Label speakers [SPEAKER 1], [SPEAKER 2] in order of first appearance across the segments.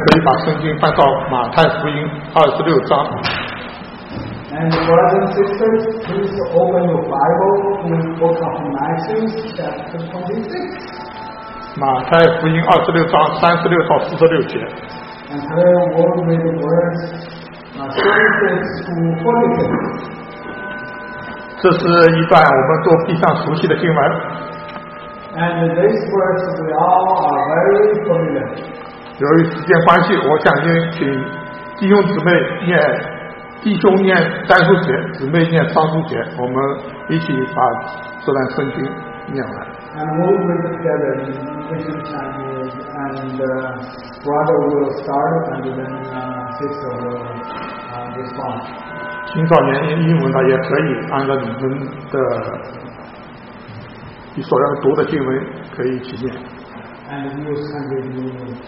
[SPEAKER 1] 可以把圣经翻到马太福音26章。
[SPEAKER 2] And brothers and sisters, please open your Bible to the book of Matthew, chapter 26.
[SPEAKER 1] 马太福音26章36到46节。
[SPEAKER 2] And today we'll read the words 36 to 46.
[SPEAKER 1] 这是一段我们都非常熟悉的经文。
[SPEAKER 2] And these words we all are very familiar.
[SPEAKER 1] 由于时间关系，我想请弟兄姊妹弟兄念单数节，姊妹念双数节，我们一起把这段圣经念完。
[SPEAKER 2] And we'll read together in English and Chinese, and brother will start, and then sister will respond.
[SPEAKER 1] 青少年英文的也可以按照你们的你所要读的经文可以一起念。
[SPEAKER 2] And we will send it in English.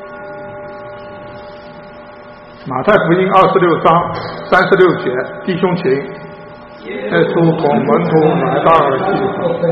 [SPEAKER 1] 马太福音26章36节，弟兄请。耶稣同门徒来到了地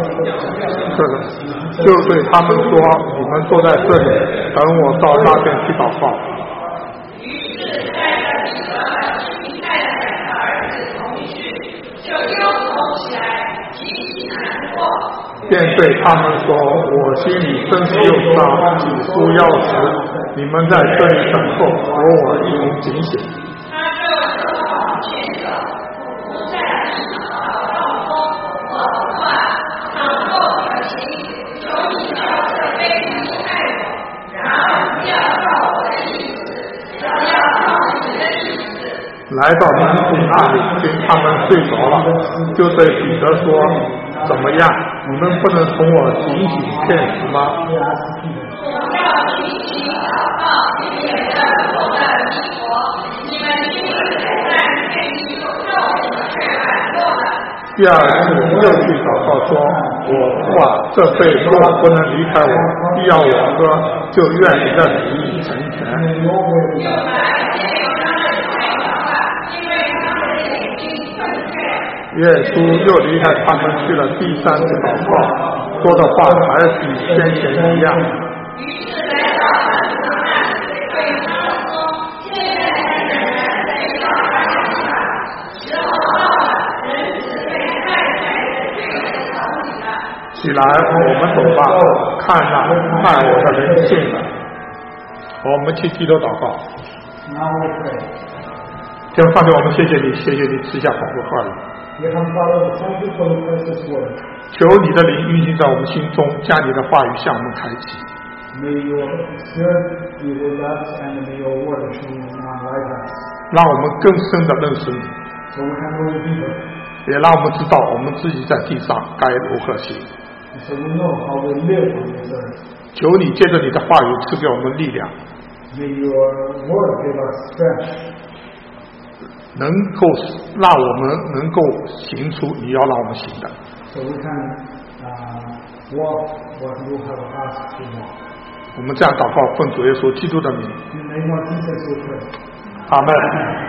[SPEAKER 1] 方，就对他们说：“你们坐在这里，等我到那边去祷告。”
[SPEAKER 3] 于是带着彼得和西西太太的儿子同去，就忧愁起来，极其难过。
[SPEAKER 1] 便对他们说：“我心里真是忧伤，几乎要死。你们在这里等候，和我一同警醒。”
[SPEAKER 3] 他就走往前走，伏在地上祷告说：“我父啊，倘若可行，求你叫这杯离开我，然而不要照我的意思，要照你的意思。”
[SPEAKER 1] 来到门徒那里，见他们睡着了，就对彼得说：“怎么样？你们不能同我警醒骗死吗？”
[SPEAKER 3] 我要群起祷告，也得我的弥国。你们心里在愿意肉却软弱了。
[SPEAKER 1] 第二次又去祷告说：“我父啊，这杯若不能离开我，必要我喝，就愿你的旨意成全。”
[SPEAKER 3] 又来见有他们太阳了，因为他们的眼睛正确。
[SPEAKER 1] 耶稣又离开他们去了第三次祷告，说的话还是与先前一样。
[SPEAKER 3] 于是来到门徒那里，对他们说：“现在人在要他们吧，时候到了，人子被太太的罪人手里了。
[SPEAKER 1] 起来，我们走吧，看哪，看我的人信了。”我们去低头祷告。
[SPEAKER 2] Now we pray.
[SPEAKER 1] 天父上帝，我们谢谢你，谢谢你赐下宝贵话语。
[SPEAKER 2] Dear Father, thank you for the precious word.
[SPEAKER 1] 求你的灵运行在我们心中，将你的话语向我们开启。
[SPEAKER 2] May your spirit be with us, and may your word enlighten us.
[SPEAKER 1] 让我们更深的认识你，
[SPEAKER 2] So we can know you deeper.
[SPEAKER 1] 也让我们知道我们自己在地上该如何行。
[SPEAKER 2] And so we know how we live on this earth.
[SPEAKER 1] 求你借着你的话语赐给我们力量，
[SPEAKER 2] May your word give us strength.
[SPEAKER 1] 能够让我们能够行出你要让我们行的。
[SPEAKER 2] So we can walk what you have asked to walk.
[SPEAKER 1] 我们这样祷告，奉主耶稣基督的名，
[SPEAKER 2] In the name of Jesus we pray.
[SPEAKER 1] 阿门。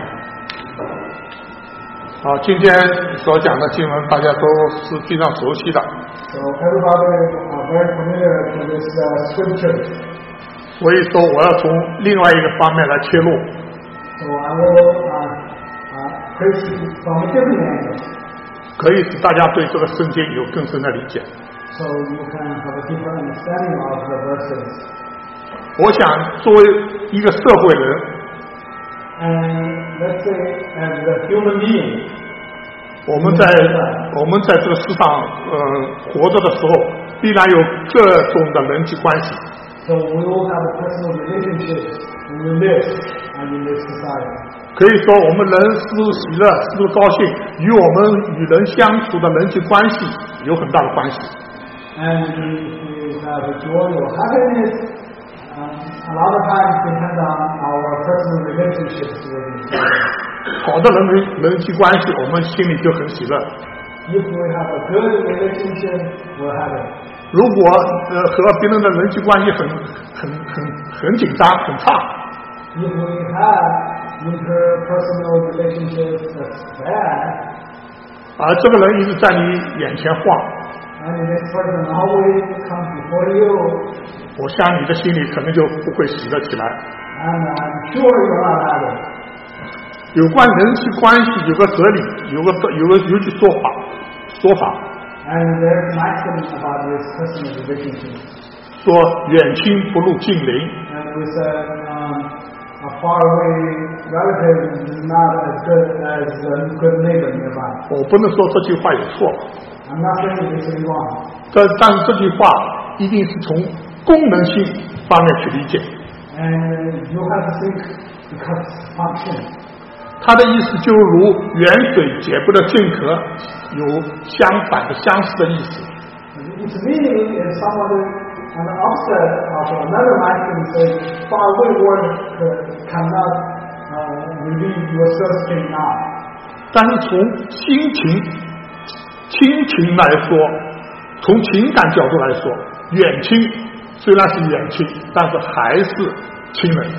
[SPEAKER 1] 好，今天所讲的经文大家都是非常熟悉的，
[SPEAKER 2] So everybody are very familiar to this scripture.
[SPEAKER 1] 所以说我要从另外一个方面来切入。
[SPEAKER 2] So I will preach from a different angle.
[SPEAKER 1] 可以使大家对这个圣经有更深的理解。
[SPEAKER 2] So you can have a deeper understanding of the verses.
[SPEAKER 1] 我想作为一个社会人，
[SPEAKER 2] And let's say as a human being,
[SPEAKER 1] 我们在这个世上活着的时候，必然有各种的人际关系。
[SPEAKER 2] so we all have a personal relationships when we live and in this society.
[SPEAKER 1] 可以说我们人是不是喜乐，是不是高兴，与我们与人相处的人际关系有很大的关系。
[SPEAKER 2] And if we have joy or happiness, a lot of times depend on our personal relationships with each other.
[SPEAKER 1] 好的人际关系，我们心里就很喜乐。
[SPEAKER 2] If we have a good relationship, we're happy.
[SPEAKER 1] 如果和别人的人际关系很紧张、很差，
[SPEAKER 2] If we have interpersonal relationships that's bad,
[SPEAKER 1] 而这个人一直在你眼前晃，
[SPEAKER 2] and this person always comes before you,
[SPEAKER 1] 我想你的心里可能就不会喜乐起来。
[SPEAKER 2] And I'm sure you're not happy.
[SPEAKER 1] 有关人际关系有个哲理，有句说法。
[SPEAKER 2] And there's an maxim about this customer relationship.
[SPEAKER 1] 说远亲不如近邻。
[SPEAKER 2] And we said a faraway relative is not as good as a good neighbor nearby.
[SPEAKER 1] 我不能说这句话有错。
[SPEAKER 2] I'm not saying this is wrong.
[SPEAKER 1] 但是这句话一定是从功能性方面去理解。
[SPEAKER 2] And you have to think because function.
[SPEAKER 1] 他的意思就如远水解不了近渴，有相反的相似的意思。
[SPEAKER 2] Its meaning is somebody on the opposite of another maxim says far away word cannot relieve your thirsting now.
[SPEAKER 1] 但是从亲情来说，从情感角度来说，远亲虽然是远亲，但是还是亲人。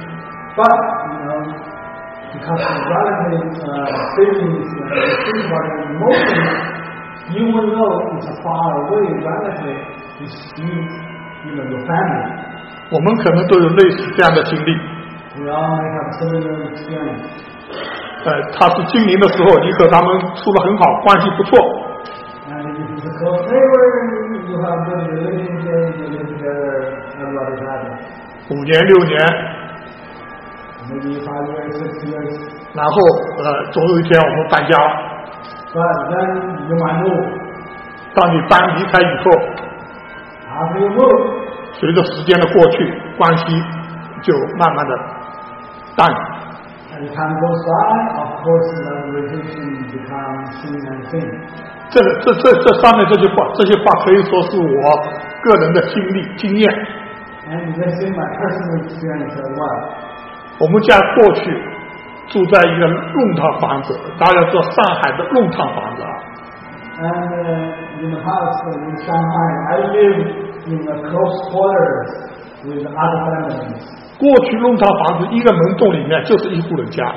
[SPEAKER 2] But because the relative feelings think about the emotions, even though it's a far away relative, it's still your family.
[SPEAKER 1] 我们可能都有类似这样的经历。
[SPEAKER 2] We all may have similar experience.
[SPEAKER 1] 他是精灵的时候，你和他们处得很好，关系不错。
[SPEAKER 2] And if it's a close neighbor, you have good relationship, you live together, everybody's happy.
[SPEAKER 1] 5年6年。
[SPEAKER 2] Maybe 5 years, 6 years.
[SPEAKER 1] 然后总有一天我们搬家了。
[SPEAKER 2] But then you might move.
[SPEAKER 1] 当你离开以后，
[SPEAKER 2] After you move,
[SPEAKER 1] 随着时间的过去，关系就慢慢的淡。
[SPEAKER 2] As time goes by, of course, the relation becomes thin and thin.
[SPEAKER 1] 这上面这些话可以说是我个人的经验。
[SPEAKER 2] And this is my personal experience as well.
[SPEAKER 1] 我们家过去住在一个弄堂房子，大家知道上海的弄堂房子啊。
[SPEAKER 2] And in the past in Shanghai, I lived in a close quarters with other families.
[SPEAKER 1] 过去弄堂房子一个门洞里面就是一户人家。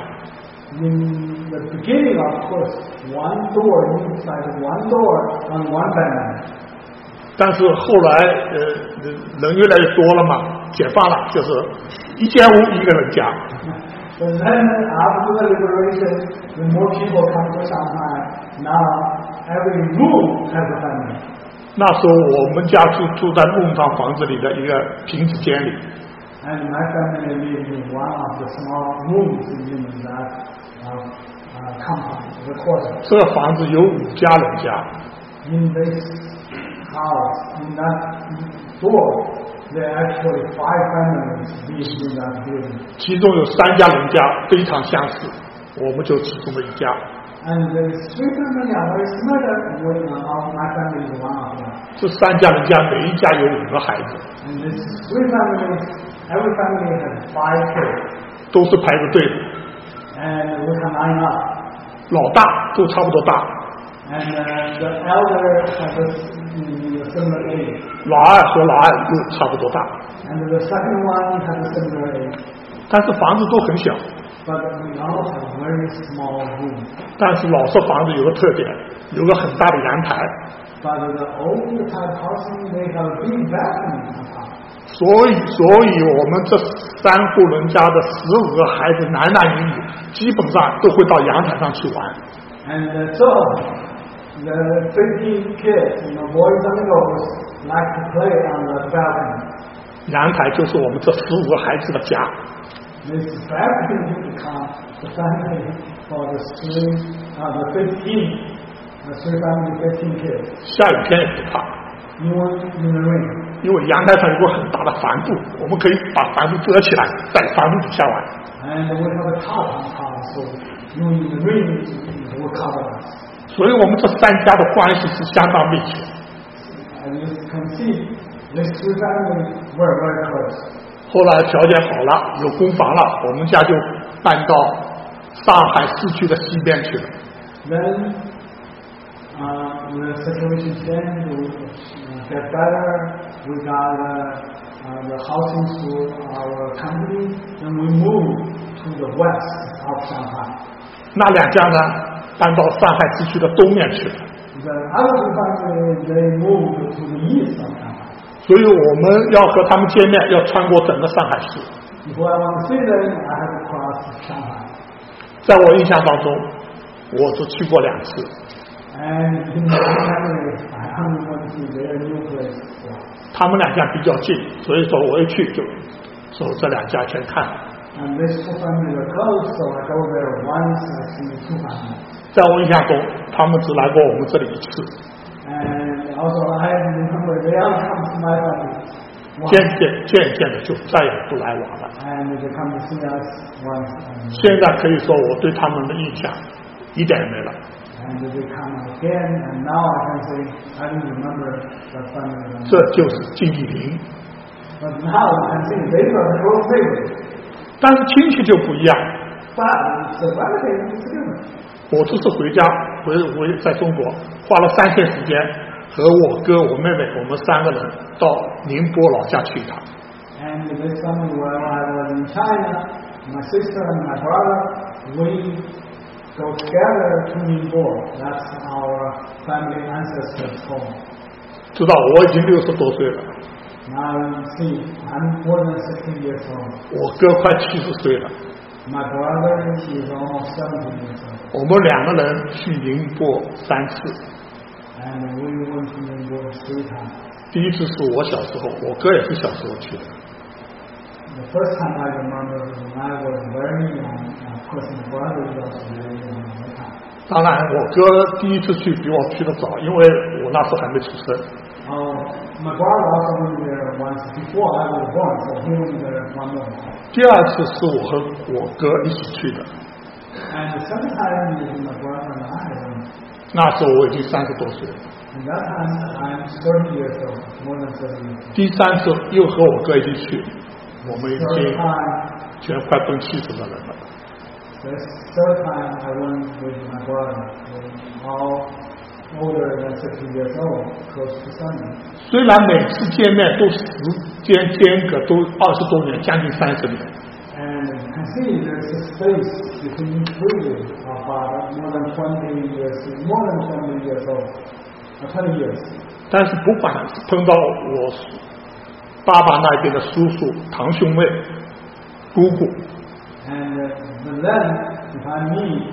[SPEAKER 2] In the beginning, of course, one door inside one door on one family.
[SPEAKER 1] 但是后来人越来越多了嘛，解放了，就是一间屋一个人家。
[SPEAKER 2] But then after the liberation, when more people come to Shanghai, now every room has a family.
[SPEAKER 1] 那时候我们家住在弄堂房子里的一个平子间里。
[SPEAKER 2] And my family lived in one of the small rooms in that compound, the quarter.
[SPEAKER 1] 这个房子有5家人家。
[SPEAKER 2] In this house, in that door, there are actually 5 families lived in that building.
[SPEAKER 1] 其中有3家人家非常相似，我们就其中的一家。
[SPEAKER 2] And the 3 families are very similar. My family is one of them.
[SPEAKER 1] 这3家人家每一家有5个孩子。
[SPEAKER 2] And these 3 families, every family has 5 kids.
[SPEAKER 1] 都是排着队的。
[SPEAKER 2] And we can line up.
[SPEAKER 1] 老大都差不多大。
[SPEAKER 2] And the elder has a similar age.
[SPEAKER 1] 老二和老二都差不多大。
[SPEAKER 2] And the second one has a similar age.
[SPEAKER 1] 但是房子都很小。
[SPEAKER 2] But we all have very small rooms.
[SPEAKER 1] 但是老式房子有个特点，有个很大的阳台。
[SPEAKER 2] But the old type housing, they have a big bathroom on top.
[SPEAKER 1] 所以我们这3户人家的15个孩子，男男女女，基本上都会到阳台上去玩。
[SPEAKER 2] And so the 15 kids, boys and girls, like to play on the balcony.
[SPEAKER 1] 阳台就是我们这15个孩子的家。
[SPEAKER 2] This balcony becomes the family for the 15 kids.
[SPEAKER 1] 下雨天也不怕。
[SPEAKER 2] Even in the rain.
[SPEAKER 1] 因为阳台上有个很大的帆布，我们可以把帆布遮起来，在帆布底下玩。
[SPEAKER 2] And we have a top on top, so even in the rain, it will cover us.
[SPEAKER 1] 所以我们这3家的关系是相当密切。
[SPEAKER 2] And you can see, these 3 families were very close.
[SPEAKER 1] 后来条件好了，有公房了，我们家就搬到上海市区的西边去了。
[SPEAKER 2] Then the situation changed, we get better, we got the housing to our company, and we moved to the west of Shanghai.
[SPEAKER 1] 那2家呢，搬到上海市区的东面去了。
[SPEAKER 2] The other 2 families, they moved to the east of Shanghai.
[SPEAKER 1] 所以我们要和他们见面，要穿过整个上海市。
[SPEAKER 2] If I want to see them, I have to cross Shanghai.
[SPEAKER 1] 在我印象当中，我只去过2次。
[SPEAKER 2] And in my family, I only went to their new place.
[SPEAKER 1] 他们2家比较近，所以说我一去就走这2家全看。
[SPEAKER 2] And these 2 families are close, so I go there once. I see the 2 families.
[SPEAKER 1] 在我印象中，他们只来过我们这里1次。
[SPEAKER 2] And also, I remember they all come to my family.
[SPEAKER 1] 渐渐的就再也不来往了。
[SPEAKER 2] And they come to see us once.
[SPEAKER 1] 现在可以说我对他们的印象一点也没了。
[SPEAKER 2] And they come again, and now I can say I don't remember the family.
[SPEAKER 1] 这就是敬意林。
[SPEAKER 2] But now I can see they are the close neighbors.
[SPEAKER 1] 但是亲戚就不一样。
[SPEAKER 2] But the relative is different.
[SPEAKER 1] 我这次回家回在中国花了3天时间，和我哥、我妹妹，我们3个人到宁波老家去一趟。
[SPEAKER 2] And this summer while I was in China, my sister and my brother, we go together to Ningbo. That's our family ancestors' home.
[SPEAKER 1] 知道我已经60多岁了。
[SPEAKER 2] Now you see, I'm more than 60 years old.
[SPEAKER 1] 我哥快70岁了。
[SPEAKER 2] My brother is almost 70 years old.
[SPEAKER 1] 我们2个人去宁波3次。
[SPEAKER 2] And we went to Ningbo 3 times.
[SPEAKER 1] 第一次是我小时候，我哥也是小时候去的。
[SPEAKER 2] The first time I remember when I was very young, of course my brother was also very young at the time.
[SPEAKER 1] 当然，我哥第一次去比我去得早，因为我那时候还没出生。
[SPEAKER 2] My brother also went there once before I was born, so he went there one more time.
[SPEAKER 1] 第2次是我和我哥一起去的。
[SPEAKER 2] And the second time is my brother and I went.
[SPEAKER 1] 那时候我已经30多岁了。
[SPEAKER 2] And that time I'm 30 years old, more than 30 years old.
[SPEAKER 1] 第3次又和我哥一起去，我们已经
[SPEAKER 2] Third time,
[SPEAKER 1] 全快奔70的人了。
[SPEAKER 2] the third time I went with my brother, we're all older than 60 years old, close to 70.
[SPEAKER 1] 虽然每次见面都时间间隔都20多年，将近30年。
[SPEAKER 2] And you can see there's a space between each of more than 20 years, more than 20 years old, 20 years.
[SPEAKER 1] 但是不管碰到我爸爸那边的叔叔、堂兄妹、姑姑，
[SPEAKER 2] And but then if I meet,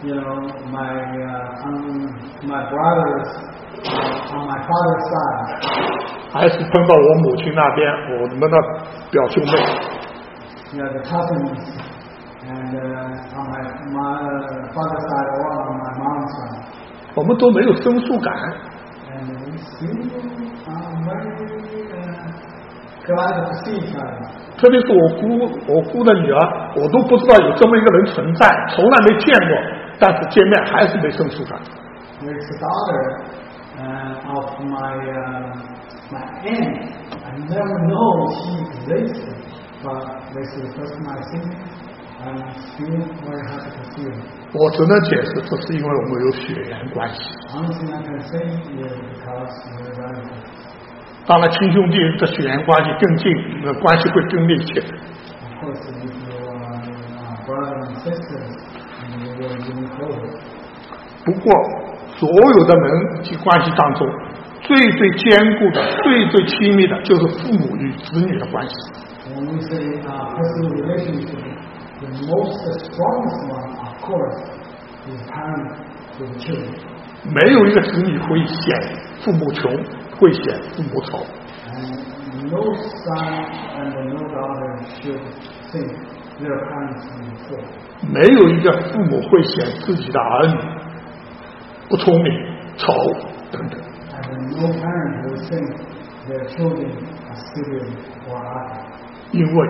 [SPEAKER 2] my brothers on my father's side,
[SPEAKER 1] 还是碰到我母亲那边我们的表兄妹，
[SPEAKER 2] the cousins, and on my father's side or on my mom's side,
[SPEAKER 1] 我们都没有生疏感。
[SPEAKER 2] and we still are very glad to see each other.
[SPEAKER 1] 特别是我姑的女儿，我都不知道有这么一个人存在，从来没见过，但是见面还是没生疏感。
[SPEAKER 2] There's the daughter of my aunt. I never know she existed, but this is the first time I see her. I'm still very happy to see her.
[SPEAKER 1] 我只能解释，这是因为我们有血缘关系。
[SPEAKER 2] Only thing I can say is because we're relatives.
[SPEAKER 1] 当然，亲兄弟的血缘关系更近，那关系会更密切。
[SPEAKER 2] Of course, if you are brothers and sisters, you will be close.
[SPEAKER 1] 不过，所有的人际关系当中，最坚固的、最亲密的，就是父母与子女的关系。
[SPEAKER 2] When we say personal relationship, the most strongest one, of course, is parents to the children.
[SPEAKER 1] 没有一个子女会嫌父母穷，会嫌父母丑。
[SPEAKER 2] And no son and no daughter should think their parents are poor.
[SPEAKER 1] 没有一个父母会嫌自己的儿女不聪明、丑等等。
[SPEAKER 2] And no parent will think their children are stupid or ugly.
[SPEAKER 1] 因为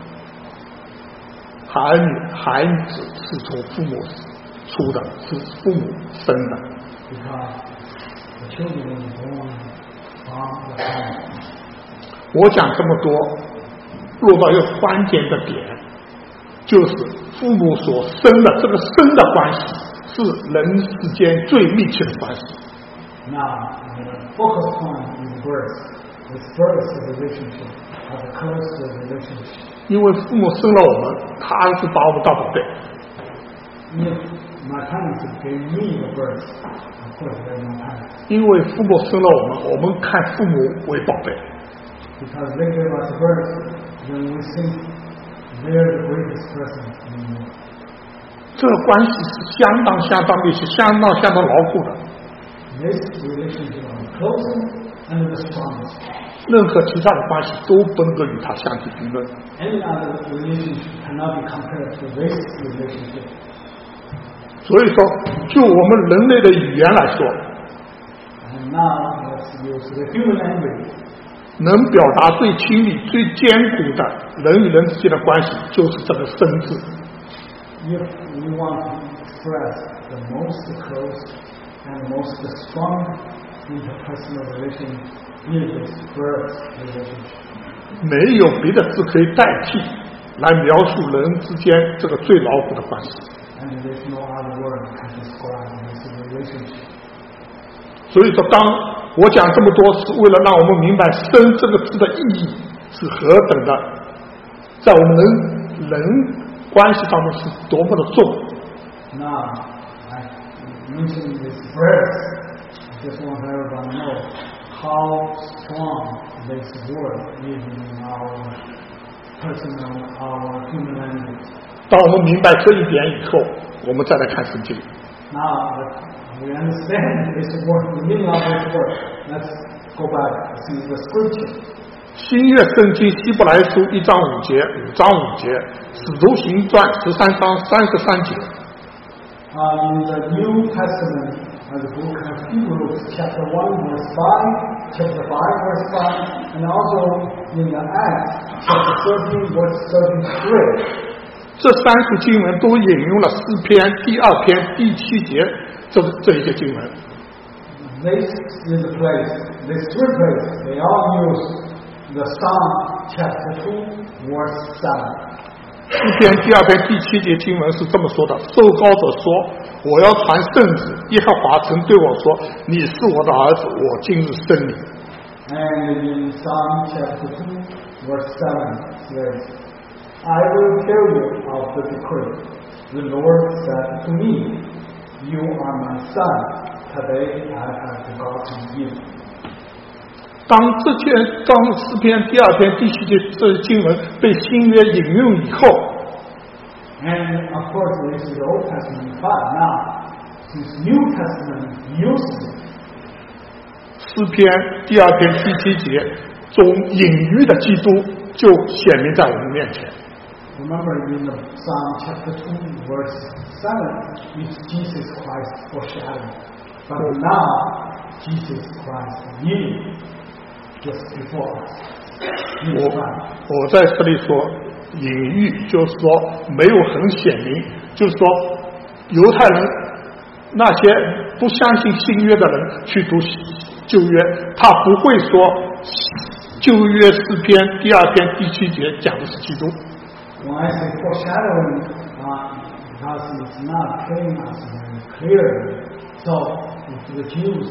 [SPEAKER 1] 孩子是从父母出的，是父母生的。
[SPEAKER 2] Because the children are born from the parents.
[SPEAKER 1] 我讲这么多，落到一个关键的点，就是父母所生的这个生的关系，是人之间最密切的关系。
[SPEAKER 2] Now, the focus point is birth. This birth relationship has a close relationship.
[SPEAKER 1] 因为父母生了我们，他是把我们当宝贝。
[SPEAKER 2] If my parents gave me the birth, of course they're my parents.
[SPEAKER 1] 因为父母生了我们，我们看父母为宝贝。
[SPEAKER 2] Because they gave us birth, then we think they're the greatest person in the world.
[SPEAKER 1] 这个关系是相当密切、相当牢固的。
[SPEAKER 2] This relationship is the closest and the strongest.
[SPEAKER 1] 任何其他的关系都不能够与它相提并论。
[SPEAKER 2] Any other relationship cannot be compared to this relationship.
[SPEAKER 1] 所以说，就我们人类的语言来说，
[SPEAKER 2] And now let's use the human language.
[SPEAKER 1] 能表达最亲密、最坚固的人与人之间的关系，就是这个生字。
[SPEAKER 2] If we want to express the most close and most strong interpersonal relation, it is first relationship.
[SPEAKER 1] 没有别的字可以代替来描述人之间这个最牢固的关系。
[SPEAKER 2] And there's no other word can describe this relationship.
[SPEAKER 1] 所以说，当我讲这么多，是为了让我们明白“生”这个字的意义是何等的，在我们人关系当中是多么的重。
[SPEAKER 2] Now, I mention this verse. I just want everyone to know how strong this word is in our personal, our human language.
[SPEAKER 1] 当我们明白这一点以后，我们再来看圣经。
[SPEAKER 2] Now that we understand this word, the meaning of this word, let's go back to see the scripture.
[SPEAKER 1] 新约圣经希伯来书1章5节、5章5节，使徒行传13章33节。
[SPEAKER 2] In the New Testament, the book of Hebrews, chapter 1, verse 5, chapter 5, verse 5, and also in the Acts, chapter 13, verse 33.
[SPEAKER 1] 这三处经文都引用了诗篇第2篇第7节这一些经文。
[SPEAKER 2] This is the place, these three places, they all use the Psalm chapter 2, verse 7.
[SPEAKER 1] 诗篇第2篇第7节经文是这么说的：受膏者说，我要传圣旨，耶和华曾对我说，你是我的儿子，我今日生你。
[SPEAKER 2] And in Psalm chapter 2, verse 7 says, I will tell you of the decree. The Lord said to me, You are my son. Today I have begotten you.
[SPEAKER 1] 当诗篇第2篇第7节这经文被新约引用以后，
[SPEAKER 2] And of course this is the Old Testament, but now since New Testament uses it,
[SPEAKER 1] 诗篇第2篇第7节中隐喻的基督就显明在我们面前。
[SPEAKER 2] remember in the Psalm chapter 2, verse 7, is Jesus Christ foreshadowed. But now Jesus Christ is just before us.
[SPEAKER 1] 我在这里说隐喻，就是说没有很显明，就是说犹太人那些不相信新约的人去读旧约，他不会说旧约诗篇第2篇第7节讲的是基督。
[SPEAKER 2] When I say foreshadowing, because it's not telling us very clearly. So if the Jews,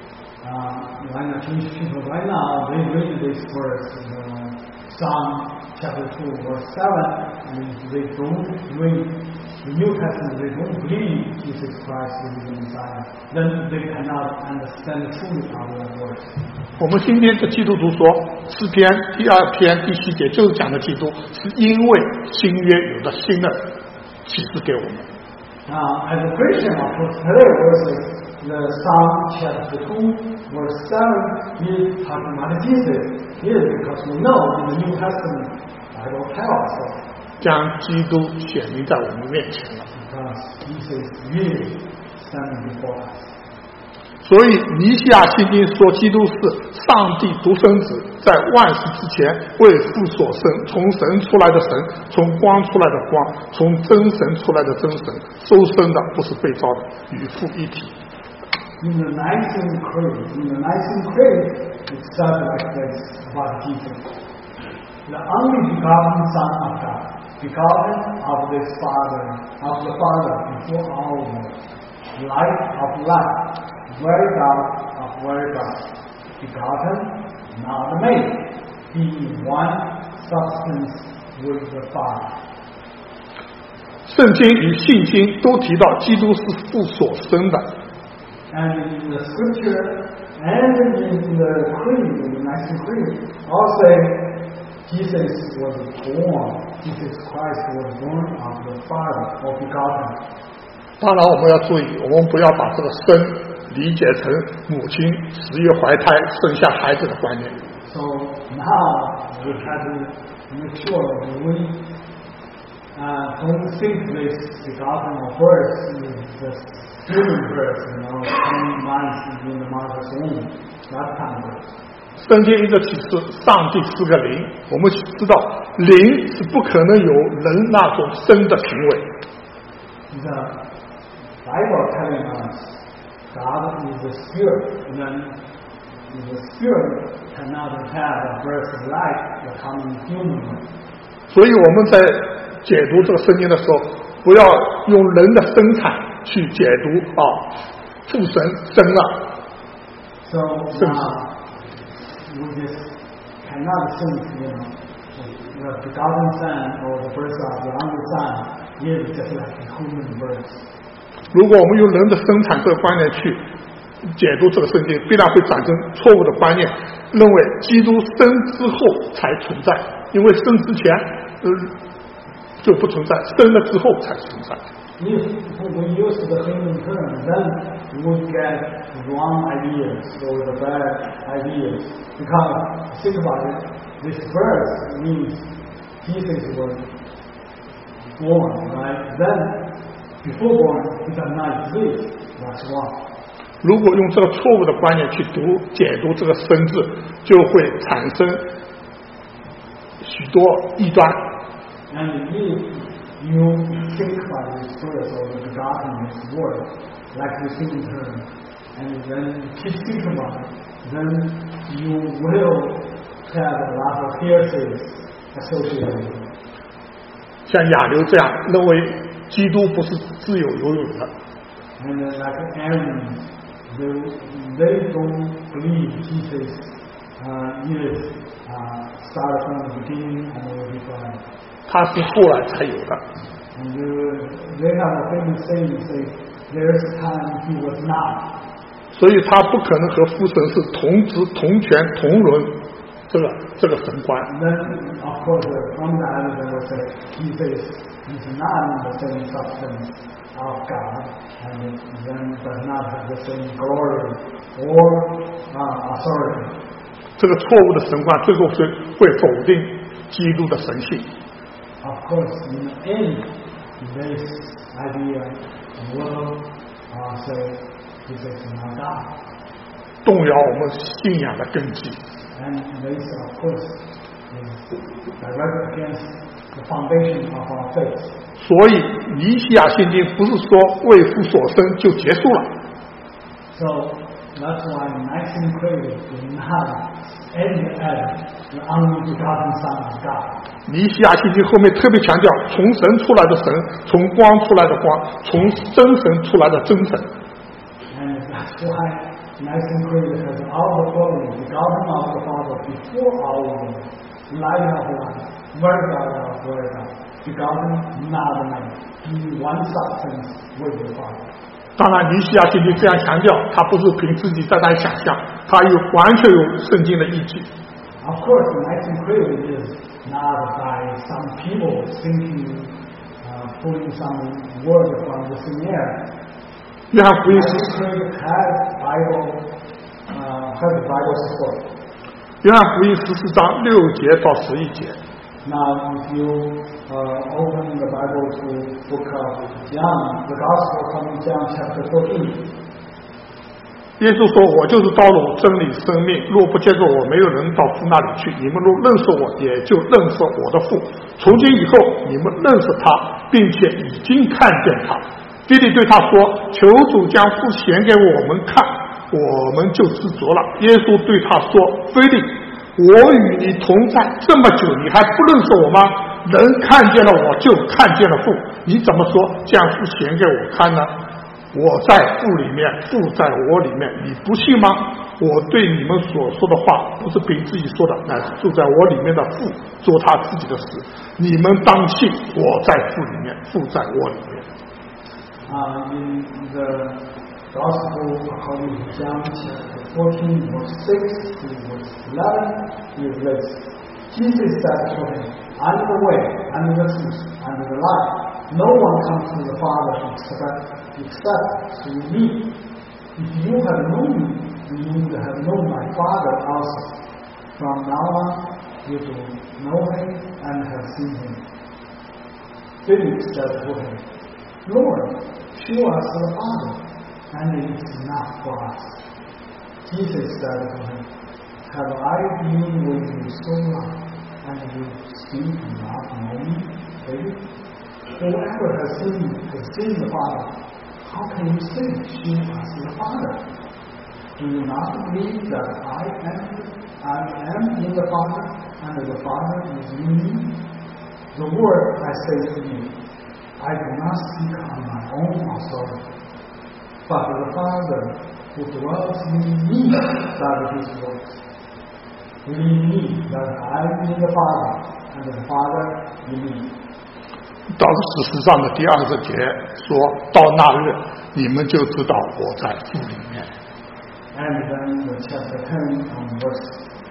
[SPEAKER 2] right now, Jewish people right now, they read this verse, Psalm chapter 2, verse 7, and if they don't read the New Testament, they don't believe Jesus Christ is the Messiah, then they cannot understand truly our words.
[SPEAKER 1] 我们今天的基督徒说，诗篇第2篇第7节就是讲的基督，是因为新约有了新的启示给我们。
[SPEAKER 2] As a Christian, of course, today verses, the Psalm chapter 2, verse 7 is talking about Jesus. It is because we know in the New Testament, Bible tells us
[SPEAKER 1] 将基督显明在我们面前了。
[SPEAKER 2] because Jesus is standing before us.
[SPEAKER 1] 所以尼西亚信经说，基督是上帝独生子，在万事之前为父所生，从神出来的神，从光出来的光，从真神出来的真神，收生的不是被造的，与父一体。
[SPEAKER 2] In the Nicene Creed, it says like this about Jesus. The only begotten Son of God, begotten of the Father before all world, light of light, very God of very God, begotten, not made, being one substance with the Father.
[SPEAKER 1] 圣经与信经都提到基督是父所生的。
[SPEAKER 2] And in the scripture and in the creed, in the Nicene Creed, all say Jesus Christ was born of the Father or begotten.
[SPEAKER 1] 当然我们要注意，我们不要把这个生理解成母亲10月怀胎生下孩子的观念。
[SPEAKER 2] So now we have to make sure that we don't think this begotten or birth is the human birth, 10 months in the mother's womb, that kind of birth.
[SPEAKER 1] 圣经一直启示上帝是个灵，我们知道灵是不可能有人那种生的行为。
[SPEAKER 2] The Bible telling us God is a spirit, and then the spirit cannot have a birth like the common human one.
[SPEAKER 1] 所以我们在解读这个圣经的时候，不要用人的生产去解读父神生了。
[SPEAKER 2] So we just cannot think, the begotten son or the birth of the only son is just like a human birth.
[SPEAKER 1] 如果我们用人的生产这个观念去解读这个圣经，必然会产生错误的观念，认为基督生之后才存在，因为生之前就不存在，生了之后才存在。
[SPEAKER 2] If we use the human term, then we would get wrong ideas or the bad ideas. Because think about it, this birth means Jesus was born, right? Then before born, he does not exist. That's wrong.
[SPEAKER 1] 如果用这个错误的观念去解读这个生字，就会产生许多异端。
[SPEAKER 2] And if you think about this birth or the begotten, this word, like the human term, and then keep thinking about it, then you will have a lot of heresies associated with it.
[SPEAKER 1] 像亚流这样认为基督不是自由游泳的，
[SPEAKER 2] And then like Aaron, they don't believe Jesus is started from the beginning and will be forever.
[SPEAKER 1] 他是后来才有的。
[SPEAKER 2] And they have a famous saying, say, there's a time he was not.
[SPEAKER 1] 所以他不可能和父神是同职同权同伦，这个神观。
[SPEAKER 2] And then, of course, from that they will say, he's not in the same substance of God, and then does not have the same glory or authority.
[SPEAKER 1] 这个错误的神观最后会否定基督的神性。
[SPEAKER 2] Of course, in the end, this idea will say Jesus is not God.
[SPEAKER 1] 动摇我们信仰的根基。
[SPEAKER 2] And this, of course, is direct against the foundation of our faith.
[SPEAKER 1] 所以尼西亚信经不是说为父所生就结束了，
[SPEAKER 2] So that's why Nicene Creed did not end at the only begotten Son of God.
[SPEAKER 1] 尼西亚信经后面特别强调从神出来的神，从光出来的光，从真神出来的真神。
[SPEAKER 2] And that's why Nicene Creed has all the following: begotten of the Father before all world, light of light, word of word, begotten, not made, in one substance with the Father.
[SPEAKER 1] 当然，尼西亚信经这样强调，他不是凭自己在那里想象，他完全有圣经的依据。
[SPEAKER 2] Of course, the Nicene Creed is not by some people thinking, pulling some word from the thin air.
[SPEAKER 1] 约翰福音
[SPEAKER 2] Nicene Creed has Bible support.
[SPEAKER 1] 约翰福音14章6节到11节。
[SPEAKER 2] Now, if you open the Bible to book of John, the Gospel from John chapter 14.
[SPEAKER 1] 耶稣说：“我就是道路、真理、生命。若不接受我，没有人到父那里去。你们若认识我，也就认识我的父。从今以后，你们认识他，并且已经看见他。”腓利对他说：“求主将父显给我们看，我们就知足了。”耶稣对他说：“腓利，我与你同在这么久，你还不认识我吗？人看见了我，就看见了父。你怎么说将父显给我看呢？我在父里面，父在我里面，你不信吗？我对你们所说的话，不是凭自己说的，乃是住在我里面的父做他自己的事。你们当信，我在父里面，父在我里面。”
[SPEAKER 2] In the Gospel according to John chapter 14, verse 6 to verse 11, is this: Jesus said to him, I am the way, I am the truth, I am the life. No one comes to the Father except through me. If you had known me, you would have known my Father also. From now on, you do know him and have seen him. Philip said to him, Lord, show us the Father, and it is enough for us. Jesus said to him, have I been with you so long, and you still do not know me, Philip? Whoever has seen me has seen the Father. How can you say, show us the Father? Do you not believe that I am in the Father, and the Father is in me? The word I say to you, I do not speak on my own authority, but the Father who dwells in me does his works. Believe me that I am in the Father, and the Father in me.
[SPEAKER 1] 到事实上的第20节说，到那日，你们就知道我在父里面。
[SPEAKER 2] And then the chapter 10 on verse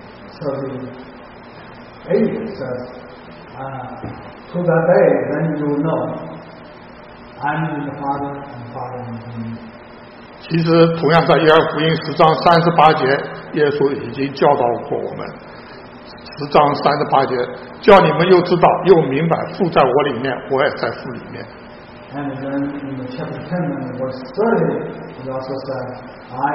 [SPEAKER 2] 38 says, to that day, then you will know, I am in the Father, and the Father in me.
[SPEAKER 1] 其实，同样在约翰福音10章38节，耶稣已经教导过我们。10章38节，叫你们又知道又明白，父在我里面，我也在父里面。
[SPEAKER 2] And then in the chapter 10 and verse 30, it also says, I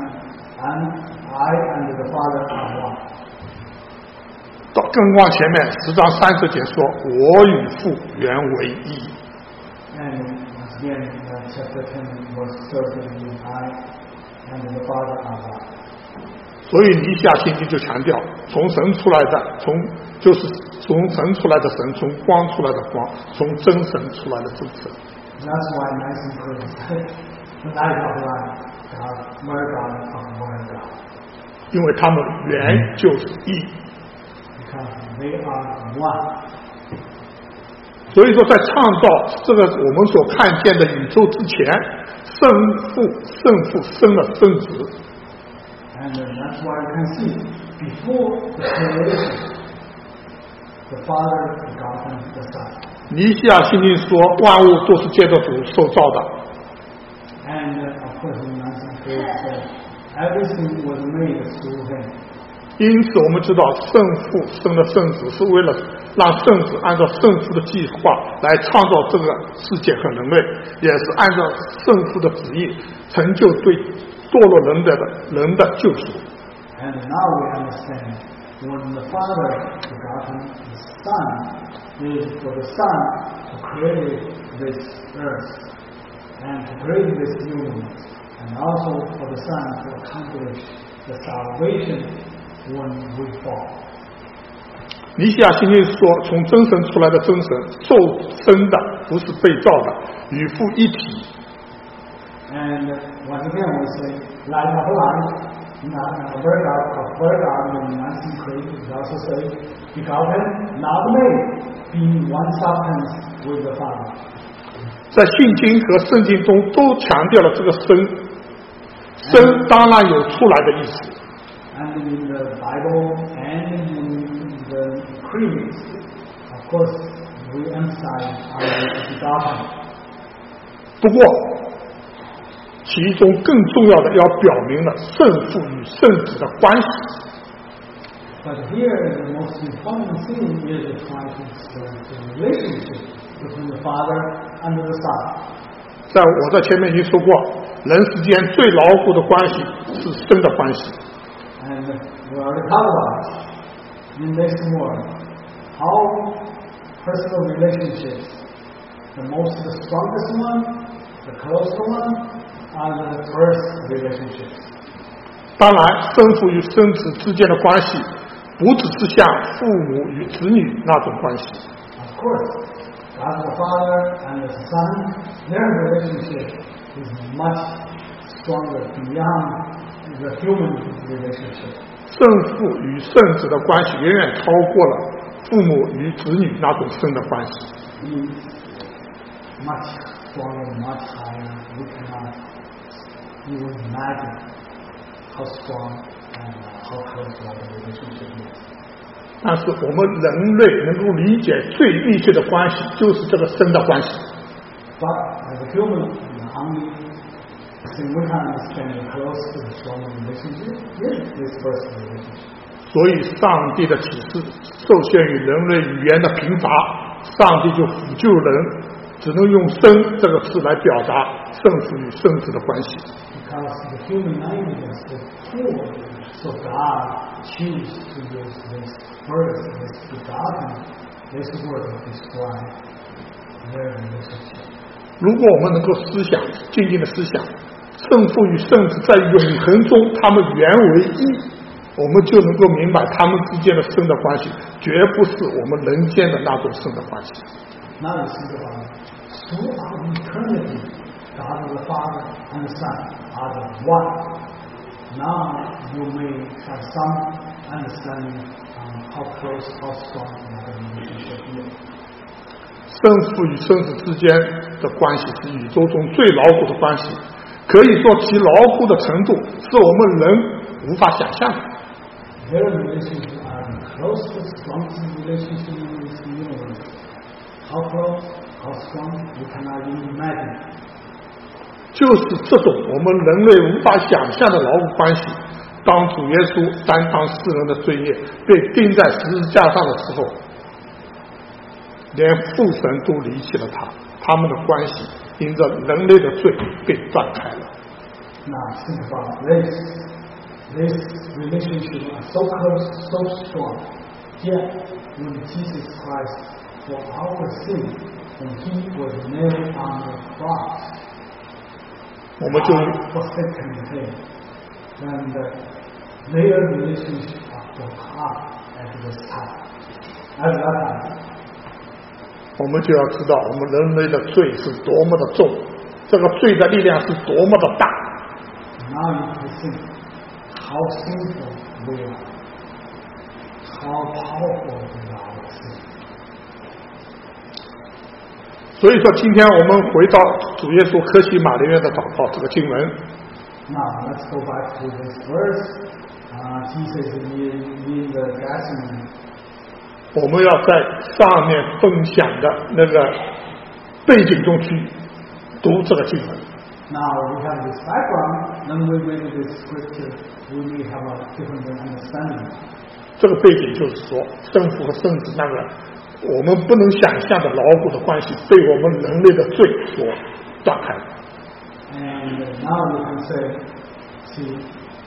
[SPEAKER 2] and the Father are one.
[SPEAKER 1] 到更往前面10章30节说，我与父原为一。
[SPEAKER 2] And once again, in chapter 10 verse 30, I and the Father are one.
[SPEAKER 1] 所以尼西亚信经就强调，从神出来的，就是从神出来的神，从光出来的光，从真神出来的真神。
[SPEAKER 2] That's why Nicene Creed says, the light of light, God, word God of word God.
[SPEAKER 1] 因为他们原就是一。
[SPEAKER 2] Because they are one.
[SPEAKER 1] 所以说，在创造这个我们所看见的宇宙之前，圣父生了圣子。
[SPEAKER 2] And that's why you can see, before the creation, the Father begotten the Son.
[SPEAKER 1] 尼西亚信经说，万物都是借着主受造的。
[SPEAKER 2] And of course, in Nicene Creed says, everything was made through him.
[SPEAKER 1] 因此，我们知道圣父生了圣子，是为了让圣子按照圣父的计划来创造这个世界和人类，也是按照圣父的旨意成就对堕落人的救赎。
[SPEAKER 2] And now we understand, when the Father begotten the Son, is for the Son to create this earth and to create this universe, and also for the Son to accomplish the salvation when we fall.
[SPEAKER 1] 尼西亚信经说，从真神出来的真神，受生的，不是被造的，与父一体。
[SPEAKER 2] And once again we say, light of light, not word of word God, in Nicene Creed, it also says, begotten, not made, being one substance with the Father.
[SPEAKER 1] 在信经和圣经中都强调了这个生当然有出来的意思。
[SPEAKER 2] And in the Bible and in the creeds, of course, we emphasize on the begotten.
[SPEAKER 1] 不过，其中更重要的要表明了圣父与圣子的关系。
[SPEAKER 2] But here, the most important thing is to try to explain the relationship between the Father and the Son.
[SPEAKER 1] 我在前面已经说过，人世间最牢固的关系是生的关系。
[SPEAKER 2] And we already talked about in this world, all personal relationships, the strongest one, the closest one, are the first relationships.
[SPEAKER 1] 当然，生父与生子之间的关系，不只是像父母与子女那种关系。
[SPEAKER 2] Of course, God the Father and the Son, their relationship is much stronger beyond the human relationship.
[SPEAKER 1] 圣父与圣子的关系远远超过了父母与子女那种生的关系。
[SPEAKER 2] It's much stronger, much higher. We cannot even imagine how strong and how close our relationship is.
[SPEAKER 1] 但是我们人类能够理解最密切的关系，就是这个生的关系。
[SPEAKER 2] But as a human, the only thing we can understand the close to the strong relationship is this personal relationship.
[SPEAKER 1] 所以上帝的启示受限于人类语言的贫乏，上帝就辅救人，只能用生这个词来表达圣父与圣子的关系。
[SPEAKER 2] Because the human language is poor, so God chooses to use this verse, this begotten, this word to describe their relationship.
[SPEAKER 1] 如果我们能够静静的思想，圣父与圣子在永恒中他们原为一，我们就能够明白他们之间的生的关系绝不是我们人间的那种生的关系。
[SPEAKER 2] Now you think about it. Throughout eternity, God the Father and the Son are the one. Now you may have some understanding how close, how strong that relationship is.
[SPEAKER 1] 圣父与圣子之间的关系是宇宙中最牢固的关系，可以说其牢固的程度是我们人无法想象的。
[SPEAKER 2] Their relationship are the closest, strongest relationship in this universe. How close, how strong, we cannot even imagine.
[SPEAKER 1] 就是这种我们人类无法想象的牢固关系，当主耶稣担当世人的罪孽，被钉在十字架上的时候，连父神都离弃了他们的关系因着人类的罪被断开了。
[SPEAKER 2] Now think about this. This relationship is so close, so strong. Yet, when Jesus Christ, for our sin, when He was nailed on the cross,
[SPEAKER 1] 我们就
[SPEAKER 2] forsaken Him, and their relationship broke up at this time. At that time.
[SPEAKER 1] 我们就要知道我们人类的罪是多么的重，这个罪的力量是多么的大。
[SPEAKER 2] Now you can think how sinful we are, how powerful we are.
[SPEAKER 1] 所以说今天我们回到主耶稣科西玛林园的祷告这个经文。
[SPEAKER 2] Now let's go back to this verse. Jesus in the Gethsemane.
[SPEAKER 1] 我们要在上面分享的那个背景中去读这个经文。
[SPEAKER 2] Now we have this background, then we read this scripture, we may have a different understanding.
[SPEAKER 1] 这个背景就是说，圣父和圣子那个我们不能想象的牢固的关系，被我们人类的罪所断开了。
[SPEAKER 2] And now we can say, see,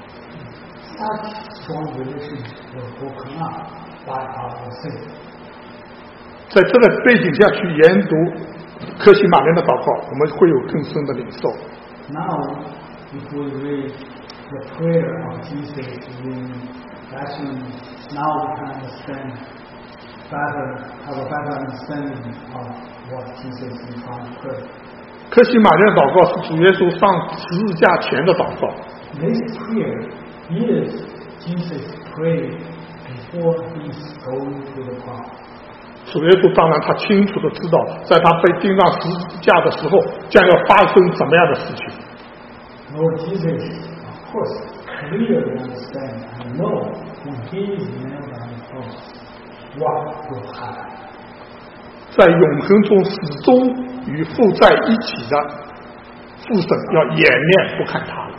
[SPEAKER 2] such strong relations were broken up by our sin.
[SPEAKER 1] 在这个背景下去研读科西玛林的祷告，我们会有更深的领受。
[SPEAKER 2] Now, if we read the prayer of Jesus in Gethsemane, now we can understand better, have a better understanding of what Jesus is trying to pray.
[SPEAKER 1] 科西玛林的祷告是主耶稣上十字架前的祷告。
[SPEAKER 2] This prayer is Jesus prayed before he's going to the cross.
[SPEAKER 1] 主耶稣当然他清楚的知道，在他被钉上十字架的时候将要发生什么样的事情。
[SPEAKER 2] Lord Jesus, of course, clearly understand and know when he is nailed on the cross, what will happen.
[SPEAKER 1] 在永恒中始终与父在一起的父神要掩面不看他了。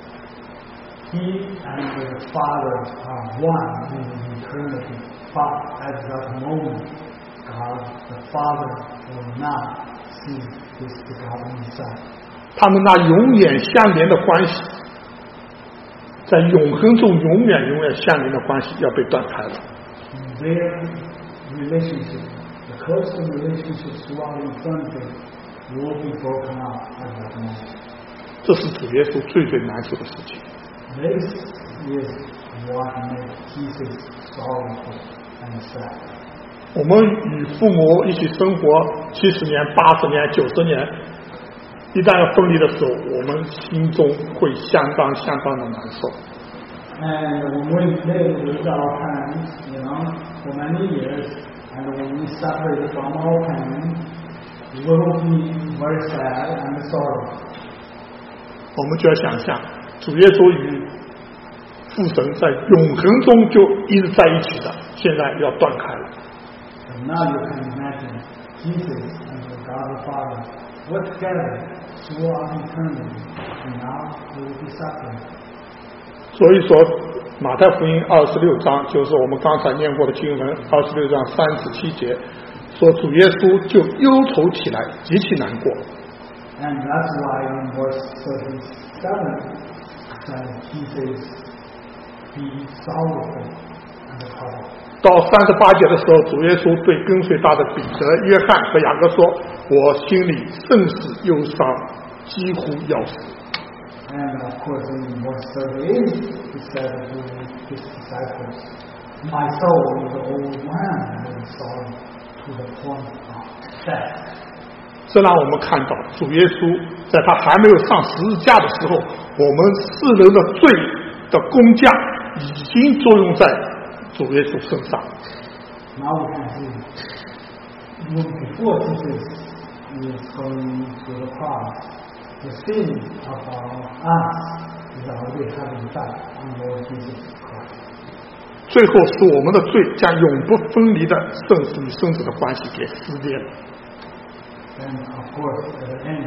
[SPEAKER 2] He and the Father are one in eternity, but at that moment, God the Father will not see his begotten Son.
[SPEAKER 1] 他们那永远相连的关系，在永恒中永远相连的关系要被断开了。
[SPEAKER 2] Their relationship, the closest relationship throughout eternity, will be broken up at that moment.
[SPEAKER 1] 这是主耶稣最难受的事情。
[SPEAKER 2] This is what makes Jesus sorrowful and sad.
[SPEAKER 1] 我们与父母一起生活70年、80年、90年，一旦要分离的时候，我们心中会相当的难受。
[SPEAKER 2] And when we live with our parents, for many years, and when we separate from our parents, we will be very sad and sorrowful.
[SPEAKER 1] 我们就要想象，主耶稣与父神在永恒中就一直在一起的， 现在要断开了。
[SPEAKER 2] And now you can imagine Jesus and God the Father were together throughout eternity, and now they will be separated.
[SPEAKER 1] 所以说马太福音26章就是我们刚才念过的经文26章3至7节，说主耶稣就忧愁起来，极其难过。
[SPEAKER 2] And that's why in verse 37 that he says, be sorrowful and troubled.
[SPEAKER 1] 到38节的时候，主耶稣对跟随他的彼得、约翰和雅各说：“我心里甚是忧伤，几乎要死。”
[SPEAKER 2] And of course in verse 38 he said to his disciples, my soul is overwhelmed with sorrow to the point of death.
[SPEAKER 1] 这让我们看到主耶稣在他还没有上十字架的时候，我们世人的罪的工价已经作用在主耶稣身上。
[SPEAKER 2] Now we can see, even before Jesus is going to the cross, the sin of us is already having died on Lord Jesus Christ.
[SPEAKER 1] 最后使我们的罪将永不分离的圣子与圣子的关系给撕裂了。
[SPEAKER 2] And of course, at the end,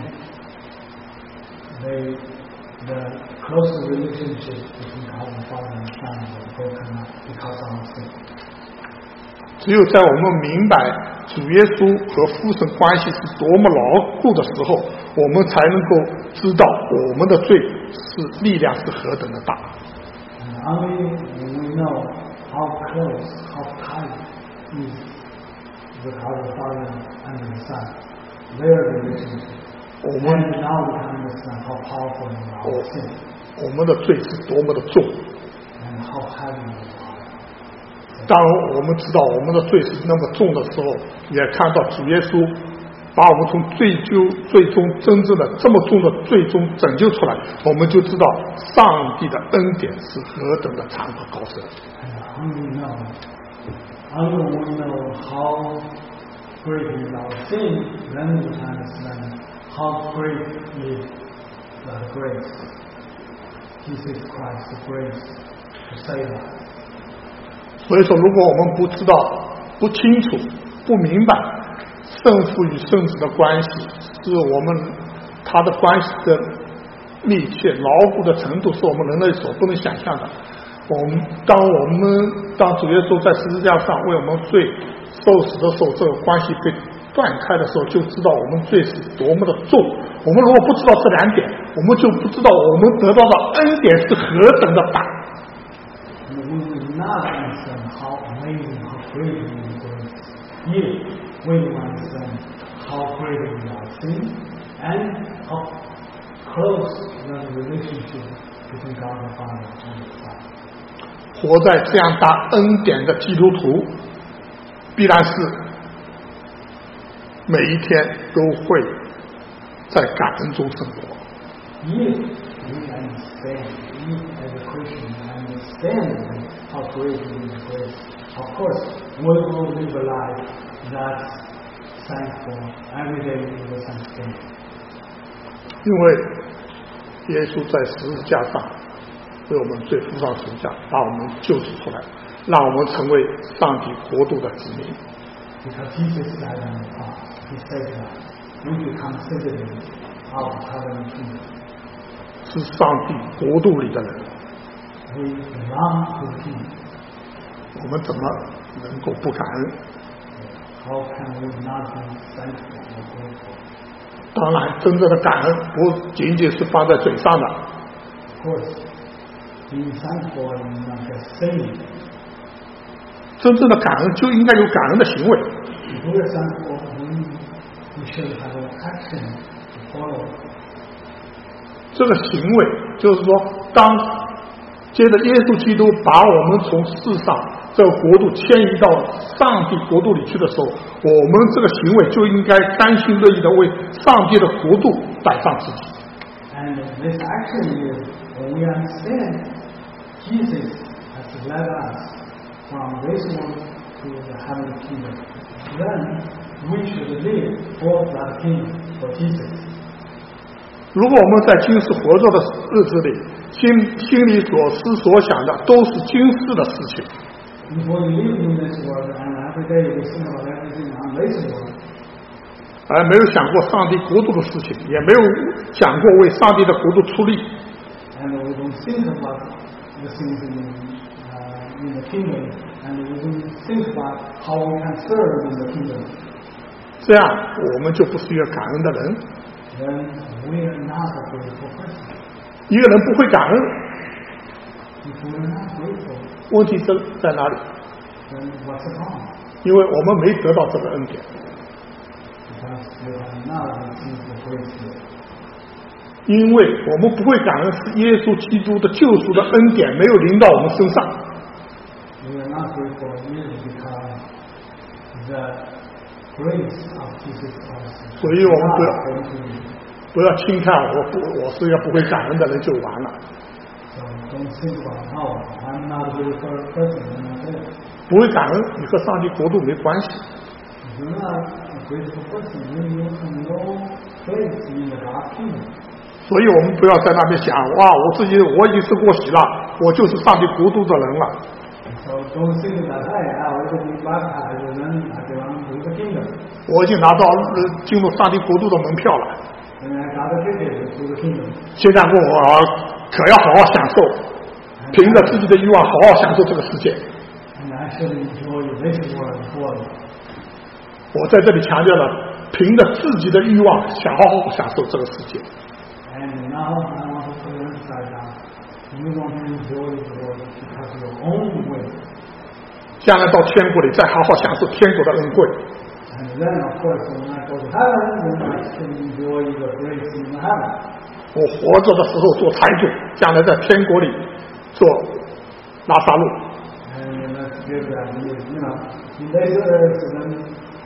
[SPEAKER 2] the close relationship between God the Father and Son was broken up because of our sin.
[SPEAKER 1] 只有在我们明白主耶稣和父神关系是多么牢固的时候，我们才能够知道我们的罪是力量是何等的大。
[SPEAKER 2] And only when we know how close, how tight is with God the Father and the Son, their relationship.
[SPEAKER 1] 我
[SPEAKER 2] And
[SPEAKER 1] 们
[SPEAKER 2] now we can understand how powerful our sin
[SPEAKER 1] 我们的罪是多么的重。
[SPEAKER 2] and how heavy we are.
[SPEAKER 1] 当我们知道我们的罪是那么重的时候，也看到主耶稣把我们从最终真正的这么重的罪中拯救出来，我们就知道上帝的恩典是何等的长和高深。
[SPEAKER 2] And only when we know how great is our sin, then we can understand how great is the grace. Jesus Christ, the grace to save us.
[SPEAKER 1] 所以说，如果我们不知道、不清楚、不明白圣父与圣子的关系，是我们他的关系的密切、牢固的程度，是我们人类所不能想象的。当主耶稣在十字架上为我们罪受死的时候，这个关系被断开的时候，就知道我们罪是多么的重。我们如果不知道这两点，我们就不知道我们得到的恩典是何等的大。
[SPEAKER 2] And we will not understand how amazing, how great is grace. Yet, we will understand how great is our sin and how close the relationship between God the Father and the Son.
[SPEAKER 1] 活在这样大恩典的基督徒，必然是每一天都会在感恩中生活。
[SPEAKER 2] If we understand, if as a Christian understand how great is grace, of course, we will live a life that's thankful. Every day we will thanksgiving.
[SPEAKER 1] 因为耶稣在十字架上为我们罪付上十字架，把我们救赎出来，让我们成为上帝国度的子民。
[SPEAKER 2] Because Jesus died on the cross, He saved us. We become citizens of heavenly kingdom.
[SPEAKER 1] 是上帝国度里的人，
[SPEAKER 2] We belong to the kingdom.
[SPEAKER 1] 我们怎么能够不感恩？
[SPEAKER 2] How can we not be thankful or grateful?
[SPEAKER 1] 当然，真正的感恩不仅仅是放在嘴上的，
[SPEAKER 2] Of course, being thankful is not just saying.
[SPEAKER 1] 真正的感恩就应该有感恩的行为。
[SPEAKER 2] If we are thankful, we should have an action to follow.
[SPEAKER 1] 这个行为就是说，当接着耶稣基督把我们从世上这个国度迁移到上帝国度里去的时候，我们这个行为就应该甘心乐意的为上帝的国度摆上自己。
[SPEAKER 2] And this action is when we understand Jesus has led us from this world to the heavenly kingdom. Then we should live for that kingdom, for Jesus.
[SPEAKER 1] 如果我们在今世活着的日子里，心里所思所想的都是今世的事情，
[SPEAKER 2] before you live in this world, and every day we think about everything on this world.
[SPEAKER 1] 而没有想过上帝国度的事情，也没有想过为上帝的国度出力。
[SPEAKER 2] And we don't think about the things in the kingdom, and we don't think about how we can serve in the kingdom.
[SPEAKER 1] 这样我们就不是一个感恩的人。
[SPEAKER 2] Then we are not a grateful person.
[SPEAKER 1] 一个人不会感恩，
[SPEAKER 2] If we are not grateful,
[SPEAKER 1] 问题在哪里？
[SPEAKER 2] then what's the problem?
[SPEAKER 1] 因为我们没得到这个恩典。
[SPEAKER 2] Because we have not received the grace yet.
[SPEAKER 1] 因为我们不会感恩，是耶稣基督的救赎的恩典没有临到我们身上。
[SPEAKER 2] We are not grateful yet because the grace of Jesus Christ.
[SPEAKER 1] 所以我们不要轻看我是一个不会感恩的人就完了。
[SPEAKER 2] So don't think about, oh, I'm not a grateful person, I'm not there.
[SPEAKER 1] 不会感恩，你和上帝国度没关系。
[SPEAKER 2] If you're not a grateful person, then you have no place in the God's kingdom.
[SPEAKER 1] 所以我们不要在那边想，哇，我已经是过喜了，我就是上帝国度的人了。
[SPEAKER 2] So don't think that, hey, I already been baptized and then I belong to the kingdom.
[SPEAKER 1] 我已经拿到进入上帝国度的门票了。
[SPEAKER 2] And I got a ticket to the kingdom.
[SPEAKER 1] 现在问我可要好好享受，凭着自己的欲望好好享受这个世界。
[SPEAKER 2] And I should enjoy this world fully.
[SPEAKER 1] 我在这里强调了，凭着自己的欲望好好享受这个世界。
[SPEAKER 2] And now I want to emphasize that you want to enjoy the world because of your own way.
[SPEAKER 1] 将来到天国里再好好享受天国的恩惠。
[SPEAKER 2] And then, of course, when I go to heaven, then I can enjoy the grace in the heaven.
[SPEAKER 1] 我活着的时候做财主，将来在天国里做拉萨路。
[SPEAKER 2] And let's give that, in this earth, then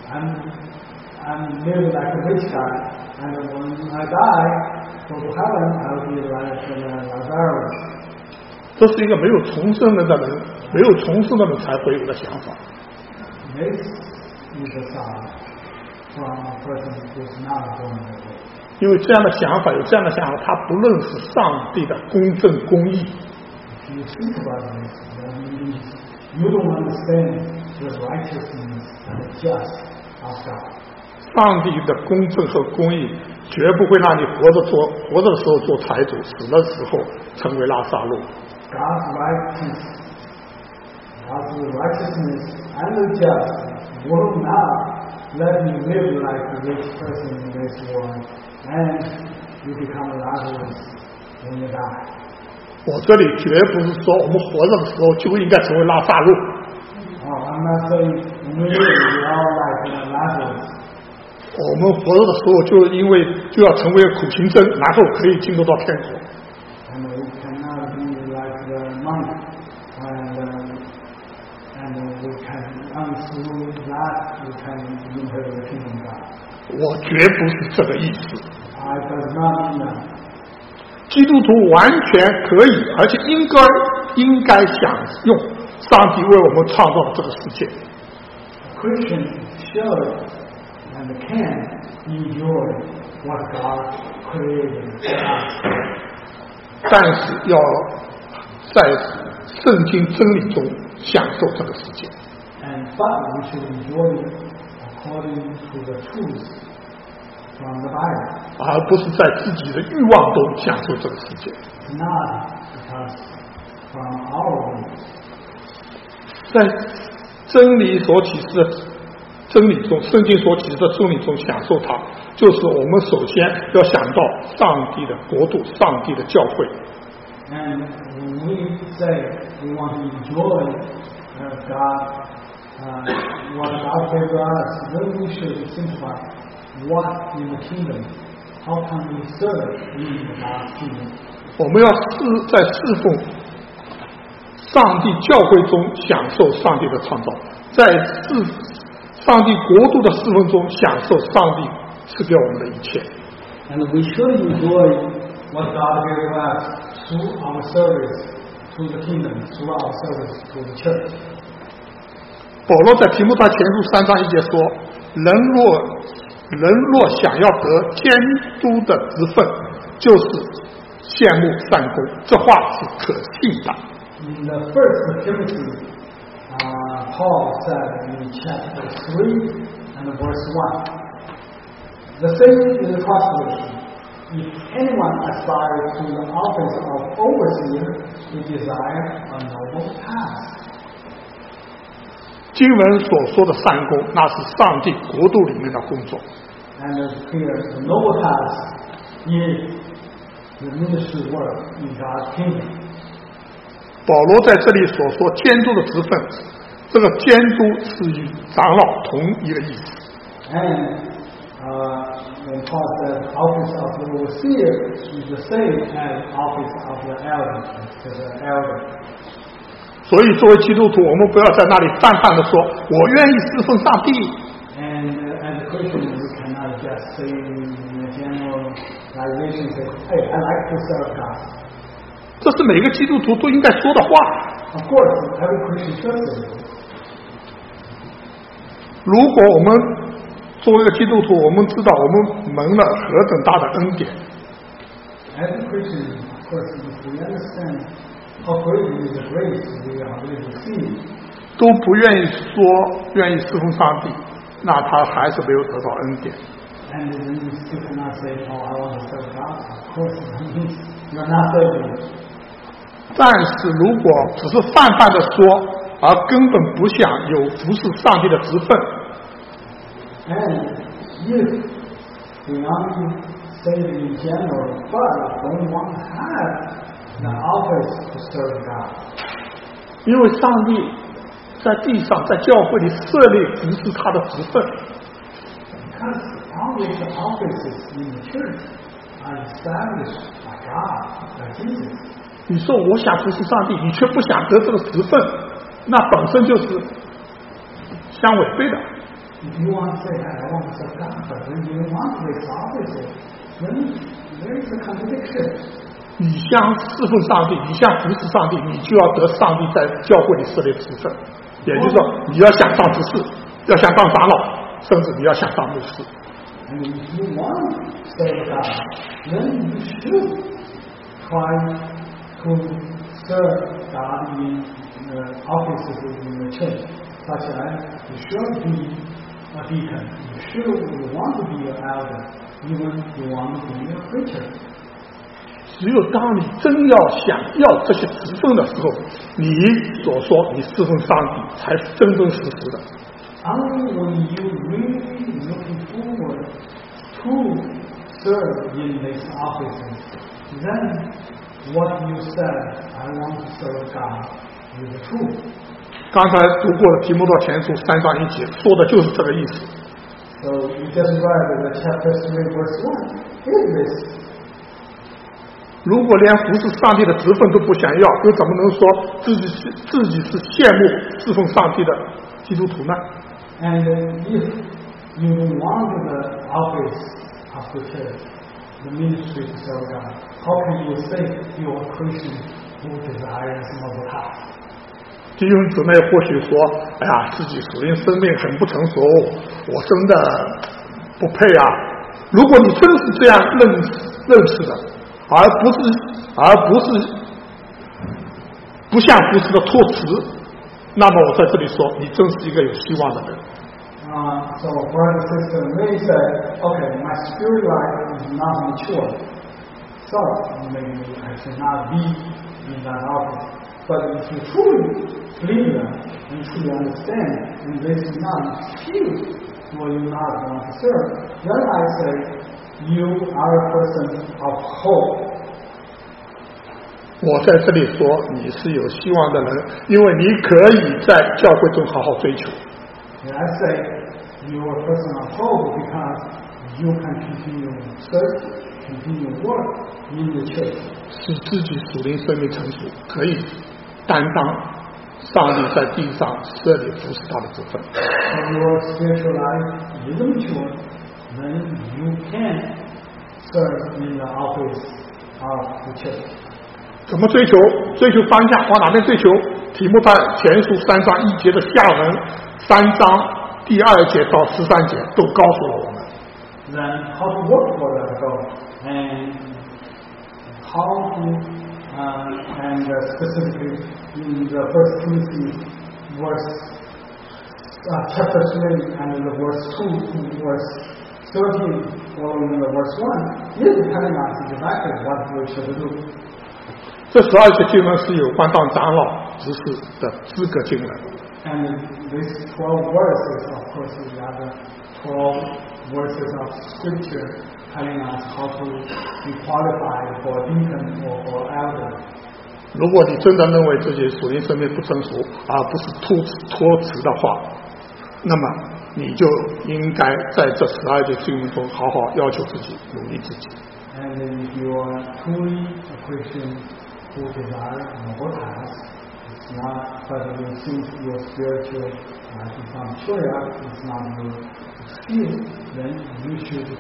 [SPEAKER 2] I'm live like a rich guy, and when I die, go to heaven, I'll be like Lazarus.
[SPEAKER 1] 这是一个没有重生的人，没有重生的人才会有的想法。
[SPEAKER 2] This is a sign from a person who's not born again.
[SPEAKER 1] 因为这样的想法，有这样的想法，他不认识上帝的公正公义。
[SPEAKER 2] If you think about this, then it means you don't understand the righteousness and the just of God.
[SPEAKER 1] 上帝的公正和公义绝不会让你活着的时候做财主，死的时候成为拉萨路。
[SPEAKER 2] God's righteousness and the just will not let you live like a rich person in this world, and you become Lazarus when you die.
[SPEAKER 1] 我这里绝不是说我们活着的时候就应该成为拉萨路。
[SPEAKER 2] Oh, I'm not saying when we live, we are like Lazarus.
[SPEAKER 1] 我们活着的时候就要成为苦行僧，然后可以进入到天国。
[SPEAKER 2] And we cannot be like the monk, and we can through that we can enter the kingdom of God.
[SPEAKER 1] 我绝不是这个意思。
[SPEAKER 2] I does not mean that.
[SPEAKER 1] 基督徒完全可以，而且应该享用上帝为我们创造的这个世界。
[SPEAKER 2] Christians should and can enjoy what God created for us.
[SPEAKER 1] 但是要在圣经真理中享受这个世界。
[SPEAKER 2] But we should enjoy it according to the truth from the Bible.
[SPEAKER 1] 而不是在自己的欲望中享受这个世界。
[SPEAKER 2] It's not because from our ways.
[SPEAKER 1] 在真理所启示的真理中，圣经所启示的真理中享受它，就是我们首先要想到上帝的国度，上帝的教会。
[SPEAKER 2] And when we say we want to enjoy God, what God gave us, then we should think about what in the kingdom, how can we serve in the God's kingdom.
[SPEAKER 1] 我们要在侍奉上帝教会中享受上帝的创造，在上帝国度的侍奉中享受上帝赐给我们的一切。
[SPEAKER 2] And we should enjoy what God gave us through our service to the kingdom, through our service to the church.
[SPEAKER 1] 保罗在提摩太前书3章1节说：“人若想要得监督的职分，就是羡慕善功。”这话是可信的。
[SPEAKER 2] In the first Timothy Paul said in chapter 3 and verse 1. The same is the constitution. If anyone aspires to the office of overseer, he desires a noble task.
[SPEAKER 1] 经文所说的善功，那是上帝国度里面的工作。
[SPEAKER 2] And here, the noble task is the ministry work in God's kingdom.
[SPEAKER 1] 保罗在这里所说监督的职分，这个监督是与长老同一个意思。
[SPEAKER 2] And when Paul says office of the overseer is the same as office of the elder, as an elder.
[SPEAKER 1] 所以作为基督徒，我们不要在那里泛泛的说我愿意侍奉上帝。
[SPEAKER 2] And as a Christian, we cannot just say in a generalization, say, hey, I like to serve God.
[SPEAKER 1] 这是每个基督徒都应该说的话。
[SPEAKER 2] Of course, every Christian should say it.
[SPEAKER 1] 如果我们作为一个基督徒，我们知道我们蒙了何等大的恩典。
[SPEAKER 2] As a Christian, of course, if we understand how great is the grace we are really received,
[SPEAKER 1] 都不愿意说愿意侍奉上帝，那他还是没有得到恩典。
[SPEAKER 2] and then you still cannot say, oh, I want to serve God. Of course, that means you're not serving.
[SPEAKER 1] 但是如果只是泛泛的说，而根本不想有服侍上帝的职分，
[SPEAKER 2] And if we only say it in general, but don't want to have the office to serve God.
[SPEAKER 1] 因为上帝在地上在教会里设立服侍他的职分，
[SPEAKER 2] Because all the offices in the church are established by God, by Jesus.
[SPEAKER 1] 你说我想服侍上帝，你却不想得这个职分，那本身就是相违背的。
[SPEAKER 2] If you want to say, I want to serve God, but then you don't want this office, then there is a contradiction.
[SPEAKER 1] 你想侍奉上帝，你想服侍上帝，你就要得上帝在教会里设立职分，也就是说，你要想当执事，要想当长老，甚至你要想当牧师。
[SPEAKER 2] And if you want to serve God, then you should try to serve God in the offices in the church, such as you should be a deacon, you want to be an elder, even you want to be a preacher.
[SPEAKER 1] 只有当你真要想要这些职分的时候，你所说你侍奉上帝才是真真实实的。
[SPEAKER 2] Only when you really looking forward to serve in these offices, then what you said, I want to serve God, is the truth.
[SPEAKER 1] 刚才读过的提摩太前书3章1节说的就是这个意思。
[SPEAKER 2] So you just read the chapter 3 verse 1. Is this?
[SPEAKER 1] 如果连服侍上帝的职分都不想要，又怎么能说自己是羡慕侍奉上帝的基督徒呢？
[SPEAKER 2] And if you don't want the office of the church, the ministry to serve God, how can you say you are a Christian who desires noble task?
[SPEAKER 1] 弟兄姊妹或许说：“哎呀，自己属灵生命很不成熟，我真的不配啊！”如果你真是这样认识的，而不是不像服侍的托词，那么我在这里说，你真是一个有希望的人。
[SPEAKER 2] So brother and sister may say, okay, my spirit life is not mature, so maybe I should not be in that office. But if you truly believe that and truly understand, and this is not an excuse for you not want to serve, then I say you are a person of hope.
[SPEAKER 1] 我在这里说你是有希望的人，因为你可以在教会中好好追求。
[SPEAKER 2] And I say you are a person of hope because you can continue search, continue work in the church.
[SPEAKER 1] 使自己属灵生命成熟，可以担当上帝在地上设立服侍他的职分。
[SPEAKER 2] When your spiritual life is mature, then you can serve in the office of the church.
[SPEAKER 1] 怎么追求？追求方向往哪边追求？提摩太前书3章1节的下文，3章第2节到13节都告诉了我们。
[SPEAKER 2] Then how to work for that goal, and how to and specifically in the 1 Timothy chapter 3 and the verse 2 to verse 13 following the verse 1 is telling us exactly what we should do.
[SPEAKER 1] 这12节经文是有关当长老执事的资格经文。
[SPEAKER 2] And these 12 verses, of course, is the other 12 verses of Scripture telling us how to be qualified for deacon or for elder.
[SPEAKER 1] 如果你真的认为自己属灵生命不成熟，而不是托辞的话，那么你就应该在这12节经文中好好要求自己，努力自己。
[SPEAKER 2] And if you are truly a Christian who desire more tasks, it's not that you think your spiritual is not mature, it's not your skill, then you should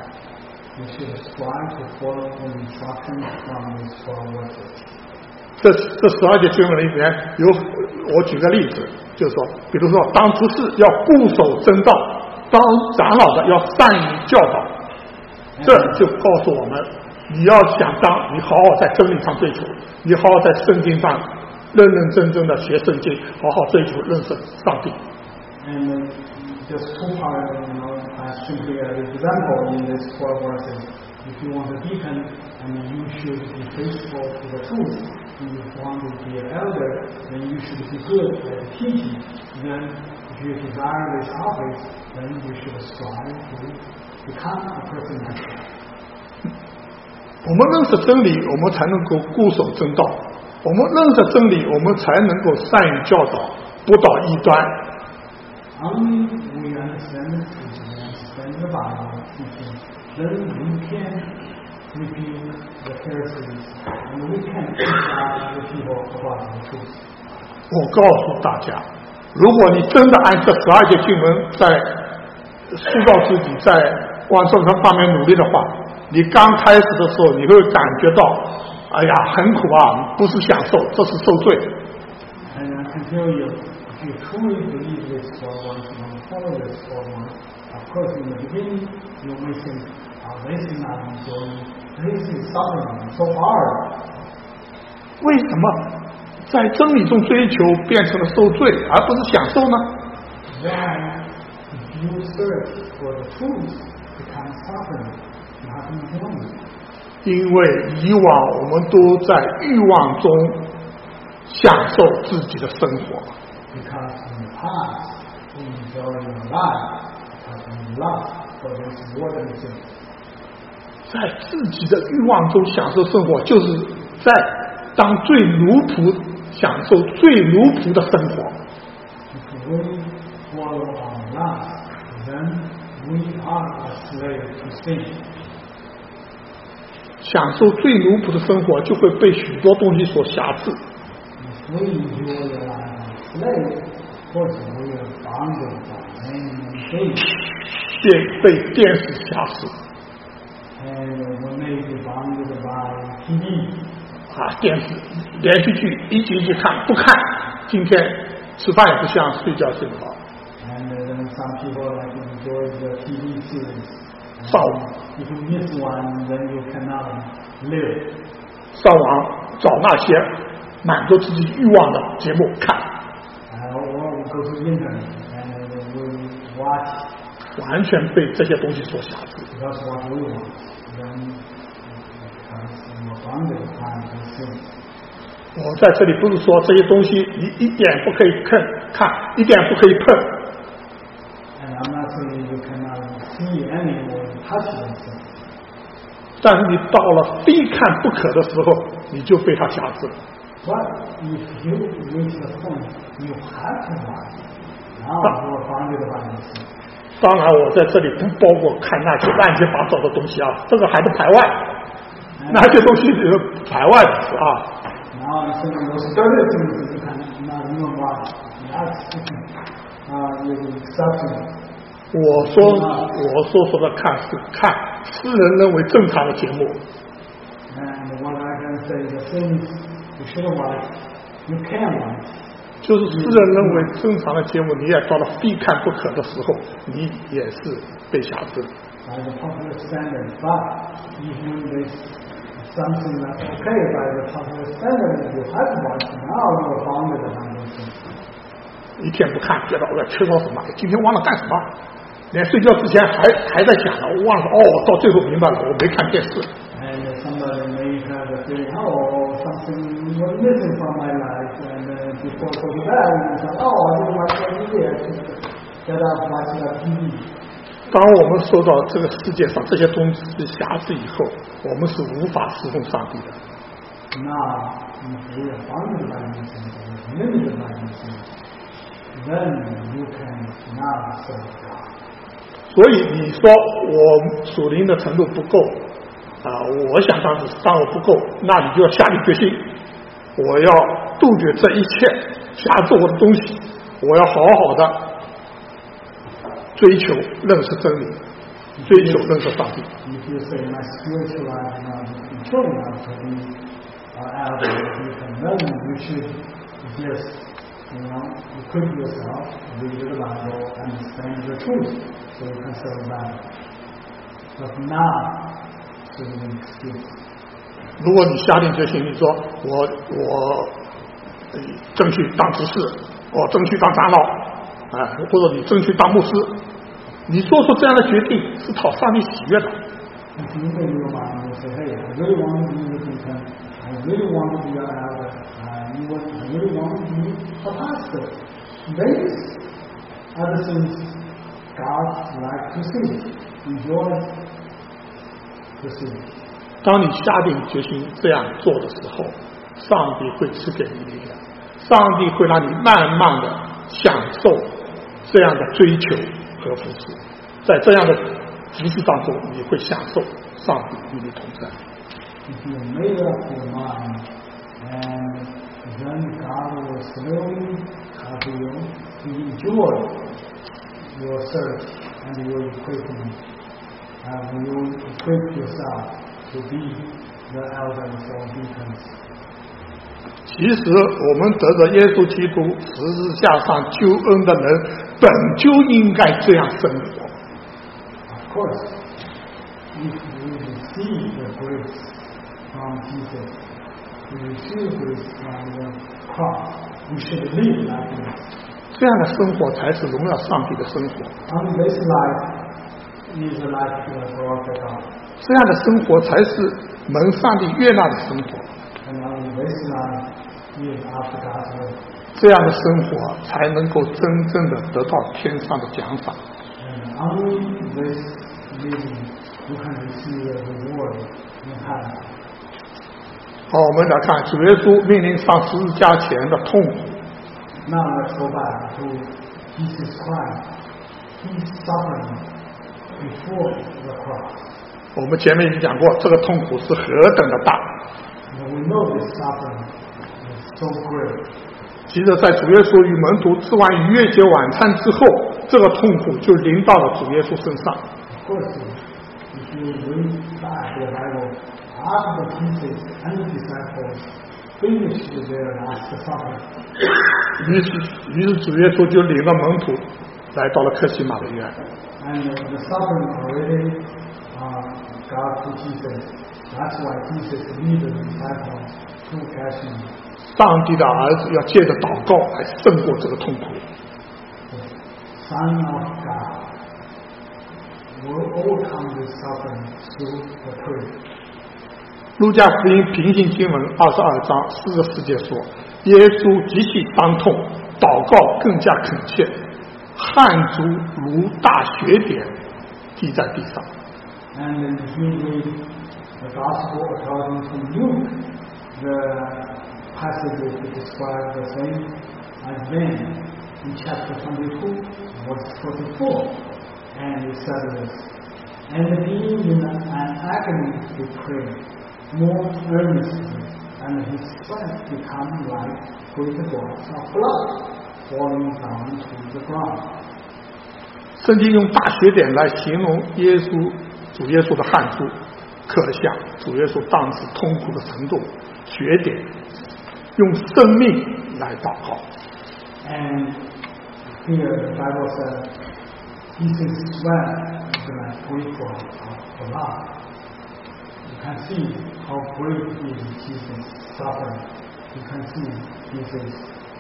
[SPEAKER 2] strive to follow the instructions from these 12 verses.
[SPEAKER 1] 这12节经文里面我举个例子，就是说，比如说当执事要固守真道，当长老的要善于教导，这就告诉我们，你要想当，你好好在真理上追求，你好好在圣经上认认真真的学圣经，好好追求认识上帝。
[SPEAKER 2] And just two parts, as simply as an example in these 12 verses. If you want a deacon, you should be faithful to the truth. If you want to be an elder, then you should be good at teaching. Then, if you desire this office, then you should strive to become a person like that.
[SPEAKER 1] 我们认识真理，我们才能够固守真道；我们认识真理，我们才能够善于教导，不捣异端。
[SPEAKER 2] Only we understand the truth, we understand the Bible teaching, then we can refute the Pharisees, and we can teach the people about the truth.
[SPEAKER 1] 我告诉大家，如果你真的按这12节经文在塑造自己，在往这个方面努力的话，你刚开始的时候你会感觉到，哎呀，很苦啊，不是享受，这是受罪。
[SPEAKER 2] And I can tell you, if you truly believe this for one, and follow this for one, of course in the beginning you may think, this is not enjoying, this is suffering so hard.
[SPEAKER 1] 为什么在真理中追求变成了受罪，而不是享受呢？
[SPEAKER 2] Why, if you search for the truth, becomes suffering, not enjoyment?
[SPEAKER 1] 因为以往我们都在欲望中享受自己的生活。
[SPEAKER 2] Because in the past, we enjoy your life, because we love for this worldly thing.
[SPEAKER 1] 在自己的欲望中享受生活，就是在当最奴仆，享受最奴仆的生活。
[SPEAKER 2] If we follow our love, then we are a slave to sin.
[SPEAKER 1] 享受最奴仆的生活，就会被许多东西所辖制。
[SPEAKER 2] If we enjoy the life of a slave, of course we are bounded by many things.
[SPEAKER 1] 被电视辖制。
[SPEAKER 2] And we may be bounded by TV.
[SPEAKER 1] 电视连续剧一集一集看，不看，今天吃饭也不香，睡觉睡不好。
[SPEAKER 2] And then some people like to enjoy the TV series.
[SPEAKER 1] 上网
[SPEAKER 2] If you miss one, then you cannot live.
[SPEAKER 1] 上网找那些满足自己欲望的节目看。
[SPEAKER 2] Or we go to the internet and we watch.
[SPEAKER 1] 完全被这些东西所辖制。
[SPEAKER 2] That's what we want. Then we are bounded by these things.
[SPEAKER 1] 我在这里不是说这些东西你一点不可以看，一点不可以碰。
[SPEAKER 2] And I'm not saying you cannot see any or touch these things.
[SPEAKER 1] 但是你到了非看不可的时候，你就被它辖制了。
[SPEAKER 2] But if you reach the point you have to watch, now you are bounded by these things.
[SPEAKER 1] 当然，我在这里不包括看那些乱七八糟的东西啊，这个还是排外，那些东西是排外的啊。
[SPEAKER 2] Now I'm saying those dirty things you cannot even watch. That's exception.
[SPEAKER 1] 我说的看是看世人认为正常的节目。
[SPEAKER 2] And what I can say, the things you should watch, you can watch.
[SPEAKER 1] 就是世人认为正常的节目，你也到了非看不可的时候，你也是被辖制。
[SPEAKER 2] By the popular standard, but even with something that's okay by the popular standard, you have to watch. Now you are bounded by those things.
[SPEAKER 1] 一天不看，觉得我要缺少什么，今天忘了干什么，连睡觉之前还在想了，我忘了到最后明白了，我没看电视。
[SPEAKER 2] And somebody may have a feeling, something was missing from my life, and before going to bed, you say, I didn't watch TV, get up watching a TV.
[SPEAKER 1] 当我们受到这个世界上这些东西的辖制以后，我们是无法侍奉上帝的。
[SPEAKER 2] Now, if we are bounded by these things, limited by these things, then you can now serve God.
[SPEAKER 1] 所以你说我属灵的程度不够我想当我不够，那你就要下定决心，我要杜绝这一切辖制我的东西，我要好好的追求认识真理，追求认识上帝。
[SPEAKER 2] If you say my spiritual life is not mature enough to be elder, then you should just, equip yourself, read the Bible, understand the truth, so you can serve God. But now, so you can excuse.
[SPEAKER 1] 如果你下定决心，你说我争取当执事，我争取当长老，或者你争取当牧师，你做出这样的决定是讨上帝喜悦的。
[SPEAKER 2] If you make your mind and say, hey, I really want to be a deacon, I really want to be an elder, I really want to be a pastor. These are the things God likes to see, enjoy to see.
[SPEAKER 1] 当你下定决心这样做的时候，上帝会赐给你力量，上帝会让你慢慢的享受这样的追求和服侍，在这样的服侍当中，你会享受上帝与你同在。
[SPEAKER 2] If you made up your mind, and then God will slowly help you to enjoy your search and your equipment, and you equip yourself to be the elders or deacons.
[SPEAKER 1] 其实我们得着耶稣基督十字架上救恩的人，本就应该这样生活。
[SPEAKER 2] Of course, if we receive the grace from Jesus, we receive grace from the cross, we should live like this.
[SPEAKER 1] 这样的生活才是荣耀上帝的生活。
[SPEAKER 2] And this life is a life to glorify God.
[SPEAKER 1] 这样的生活才是蒙上帝悦纳的生活。
[SPEAKER 2] And only this life is after God's will.
[SPEAKER 1] 这样的生活才能够真正的得到天上的奖赏。
[SPEAKER 2] And only this living you can receive the reward in heaven.
[SPEAKER 1] 好，我们来看主耶稣命令上十字架前的痛苦。
[SPEAKER 2] Now let's go back to Jesus Christ. He suffered before the cross.
[SPEAKER 1] 我们前面已经讲过，这个痛苦是何等的大。
[SPEAKER 2] And we know this suffering is so great.
[SPEAKER 1] 其实在主耶稣与门徒吃完逾越节晚餐之后，这个痛苦就临到了主耶稣身上。
[SPEAKER 2] Of course, if you read back the Bible, after Jesus and the disciples finished their last supper,
[SPEAKER 1] 于是主耶稣就领了门徒来到了客西马的园。
[SPEAKER 2] and the suffering already got to Jesus. That's why Jesus lead the disciples to Gethsemane.
[SPEAKER 1] 上帝的儿子要借着祷告来胜过这个痛苦。
[SPEAKER 2] The Son of God will overcome this suffering through the prayer.
[SPEAKER 1] 路加福音平行经文22章40节说，耶稣极其伤痛，祷告更加恳切，汗珠如大雪点滴在地上。
[SPEAKER 2] And if you read the Gospel according to Luke, the passages that describe the same event in chapter 22, verse 44, and it says this, and being in an agony he prayed more earnestly, and his sweat became like great drops of blood falling down to the ground.
[SPEAKER 1] 圣经用大雪点来形容主耶稣的汗珠，可想主耶稣当时痛苦的程度。雪点用生命来祷告。
[SPEAKER 2] And here the Bible says, Jesus' sweat is like great drops of blood. You can see how great is Jesus' suffering. You can see Jesus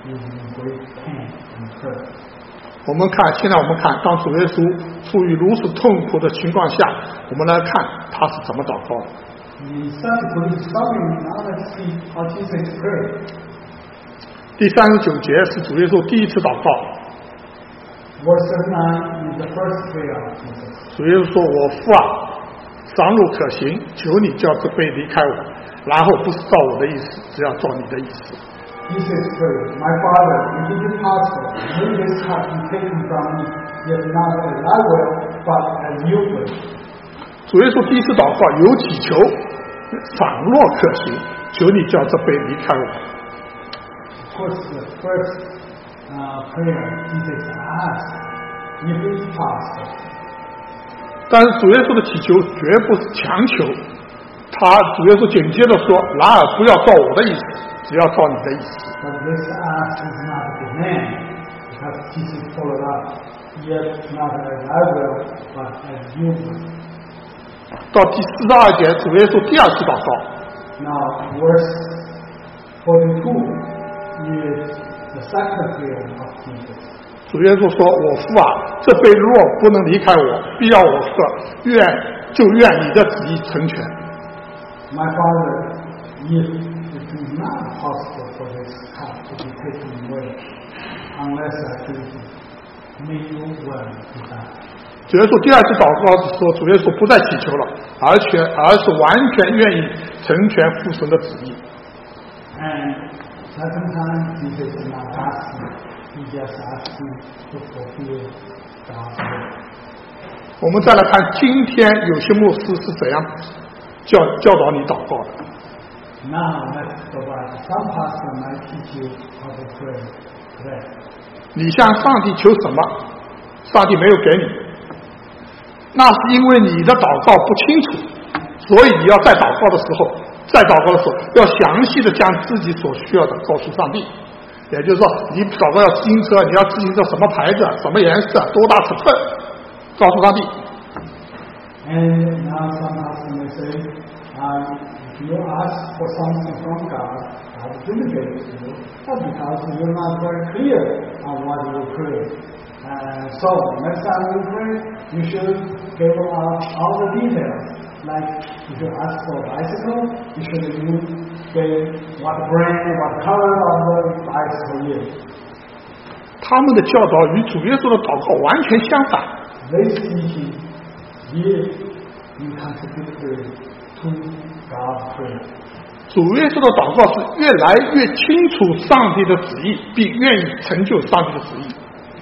[SPEAKER 2] is in great pain and hurt.
[SPEAKER 1] 现在我们看，当主耶稣处于如此痛苦的情况下，我们来看他是怎么祷告的。
[SPEAKER 2] We start to discover now let's see how Jesus prayed.
[SPEAKER 1] 第39节是主耶稣第一次祷告。
[SPEAKER 2] Verse 39 is the first prayer of Jesus.
[SPEAKER 1] 主耶稣说：“我父啊，上路可行，求你叫这杯离开我，然后不是照我的意思，只要照你的意思。”
[SPEAKER 2] Jesus prayed, My Father, if it is possible, may this cup be taken from me, yet not as I will, but as you will.
[SPEAKER 1] 主耶稣第一次祷告有祈求，倘若可行，求你叫这杯离开我。
[SPEAKER 2] Of course, the first prayer, Jesus asked, if it is possible.
[SPEAKER 1] 但是主耶稣的祈求绝不是强求，主耶稣紧接着说：“然而不要照我的意思，只要照你的意思。”
[SPEAKER 2] But this ask is not a demand, because Jesus followed up, yet not as I will, but as you will.
[SPEAKER 1] 到第42节，主耶稣第二次祷告。
[SPEAKER 2] Now, verse 42 is the second prayer of Jesus.
[SPEAKER 1] 主耶稣说：“我父啊，这杯若不能离开我，必要我喝，愿你的旨意成全。”
[SPEAKER 2] My Father, if it is not possible for this cup to be taken away, unless I choose it, may your will be done.
[SPEAKER 1] 主耶稣第二次祷告的时候，主耶稣不再祈求了，而是完全愿意成全父神的旨意。
[SPEAKER 2] And second time, Jesus is not asking; he just asking to fulfill God's will.
[SPEAKER 1] 我们再来看今天有些牧师是怎样教导你祷告的。
[SPEAKER 2] Now let's go back. Some pastor might teach you how to pray today.
[SPEAKER 1] 你向上帝求什么，上帝没有给你，那是因为你的祷告不清楚，所以你要在祷告的时候要详细的将自己所需要的告诉上帝。也就是说，你祷告要自行车，你要自行车什么牌子、什么颜色、多大尺寸，告诉上帝。
[SPEAKER 2] And now some pastor may say, if you ask for something from God, God will give it to you, but because you're not very clear on what you pray. So next time you pray, you should give out all the details. Like if you ask for a bicycle, you should say what brand, what color of the bicycle is.
[SPEAKER 1] 他们的教导与主耶稣的祷告完全相反。
[SPEAKER 2] This teaching is contradictory to God's prayer.
[SPEAKER 1] 主耶稣的祷告是越来越清楚上帝的旨意，并愿意成就上帝的旨意。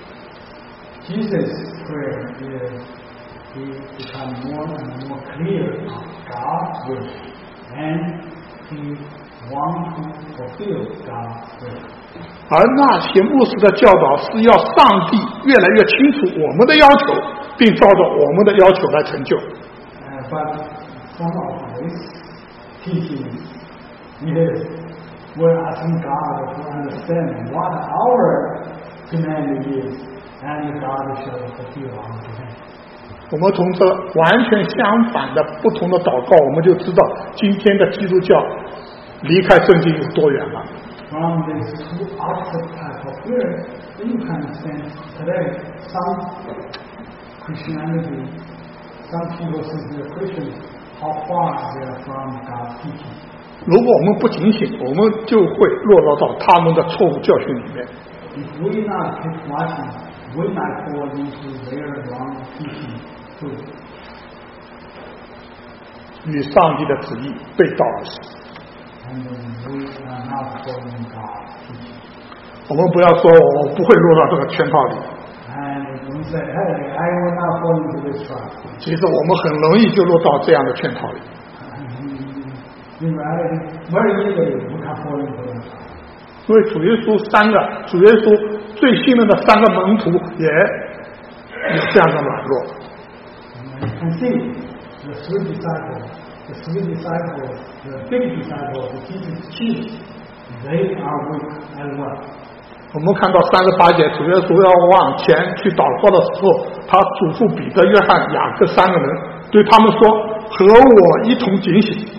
[SPEAKER 2] Jesus' prayer is he become more and more clear of God's will, and he wants to fulfill God's will.
[SPEAKER 1] 而那些牧师的教导是要上帝越来越清楚我们的要求，并照着我们的要求来成就。
[SPEAKER 2] But some of this teaching is we're asking God to understand what our demand is, and God shall fulfill our demand.
[SPEAKER 1] 我们从这完全相反的不同的祷告，我们就知道今天的基督教离开圣经有多远了。
[SPEAKER 2] From these two opposite type of prayer, then you can understand today some Christianity, some people say they're Christians, how far they are from God's teaching.
[SPEAKER 1] 如果我们不警醒，我们就会落入到他们的错误教训里面。
[SPEAKER 2] If we not keep watching, we might fall into their wrong teaching too.
[SPEAKER 1] 与上帝的旨意背道而驰。
[SPEAKER 2] And we are not following God's teaching.
[SPEAKER 1] 我们不要说我不会落到这个圈套里。
[SPEAKER 2] And we say, hey, I will not fall into this trap.
[SPEAKER 1] 其实我们很容易就落到这样的圈套里。
[SPEAKER 2] In reality, very easily we can fall into this trap.
[SPEAKER 1] 因为主耶稣最信任的3个门徒也有这样的软弱。
[SPEAKER 2] And you can see the three disciples, the big disciples, the Jesus choose, they are weak as well.
[SPEAKER 1] 我们看到38节，主耶稣要往前去祷告的时候，他嘱咐彼得、约翰、雅各3个人，对他们说：“和我一同警醒。”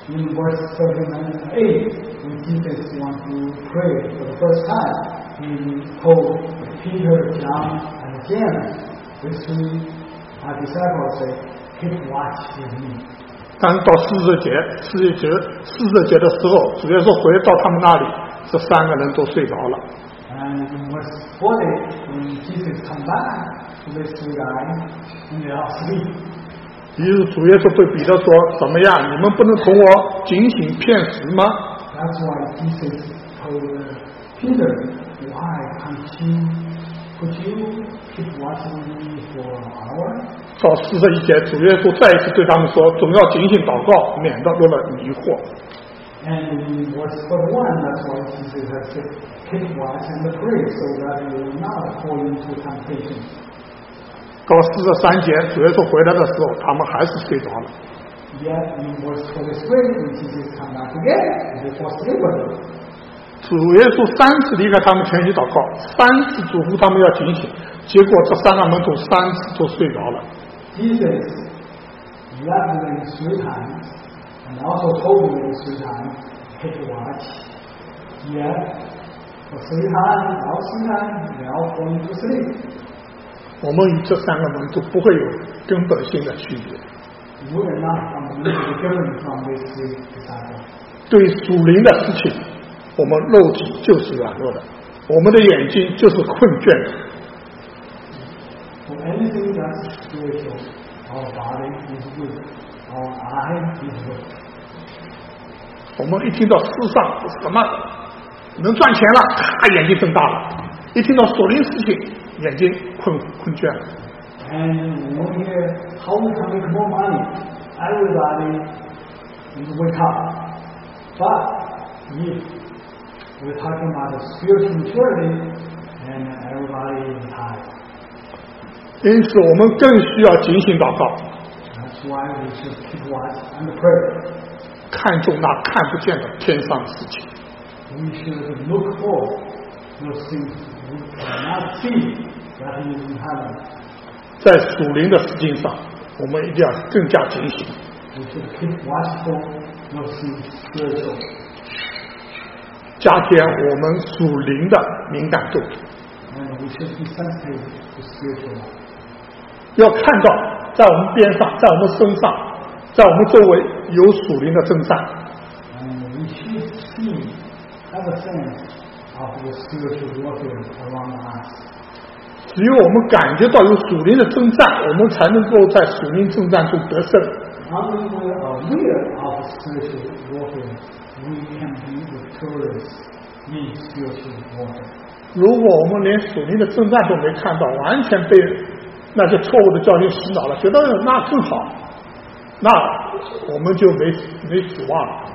[SPEAKER 2] in verse 38, when Jesus wants to pray for the first time, he told Peter, John, and James, the three disciples, say, keep watch with me.
[SPEAKER 1] 当到40节的时候，主耶稣回到他们那里，这3个人都睡着了。
[SPEAKER 2] And in verse 40, when Jesus come back to the three guys, and they are asleep.
[SPEAKER 1] 于是主耶稣对彼得说：“怎么样？你们不能同我警醒片时吗？”
[SPEAKER 2] That's why Jesus told Peter, why could you keep watching me for an hour?
[SPEAKER 1] 到41节，主耶稣再一次对他们说：“总要警醒祷告，免得落了迷惑。”
[SPEAKER 2] And in verse 41, that's why Jesus has said, keep watch and pray so that you will not fall into temptation.
[SPEAKER 1] 到43节，主耶稣回来的时候，他们还是睡着了。
[SPEAKER 2] Yet in verse 43, when Jesus come back again, they fall asleep again.
[SPEAKER 1] 主耶稣3次离开他们全体祷告，3次嘱咐他们要警醒，结果这3个门徒3次都睡着了。
[SPEAKER 2] Jesus left them 3 times, and also told them 3 times, keep watch. Yet for 3 times, all 3 times, they all fall into sleep.
[SPEAKER 1] 我们与这3个门徒不会有根本性的区别。
[SPEAKER 2] We are not fundamentally different from these 3 disciples.
[SPEAKER 1] 对属灵的事情，我们肉体就是软弱的，我们的眼睛就是困倦的。
[SPEAKER 2] For anything that's spiritual, our body is weak, our eye is weak.
[SPEAKER 1] 我们一听到世上什么能赚钱了，眼睛睁大了；一听到属灵事情，眼睛困倦了。
[SPEAKER 2] And when we hear how we can make more money, everybody is wake up. But if we're talking about the spiritual maturity, and everybody is tired.
[SPEAKER 1] 因此，我们更需要警醒祷告。
[SPEAKER 2] That's why we should keep watch and pray.
[SPEAKER 1] 看重那看不见的天上的事情。
[SPEAKER 2] We should look for those things we cannot see that is in heaven.
[SPEAKER 1] 在属灵的事情上，我们一定要更加警醒。
[SPEAKER 2] We should keep watchful those things spiritual.
[SPEAKER 1] 加添我们属灵的敏感度。
[SPEAKER 2] And we should be sensitive to spiritual life.
[SPEAKER 1] 要看到在我们边上，在我们身上，在我们周围有属灵的征战。
[SPEAKER 2] And we should see, have a sense of the spiritual warfare around us.
[SPEAKER 1] 只有我们感觉到有属灵的征战，我们才能够在属灵征战中得胜。
[SPEAKER 2] Only when we are aware of spiritual warfare, we can be victorious in spiritual warfare.
[SPEAKER 1] 如果我们连属灵的征战都没看到，完全被那些错误的教训洗脑了，觉得那更好，那我们就没指望了。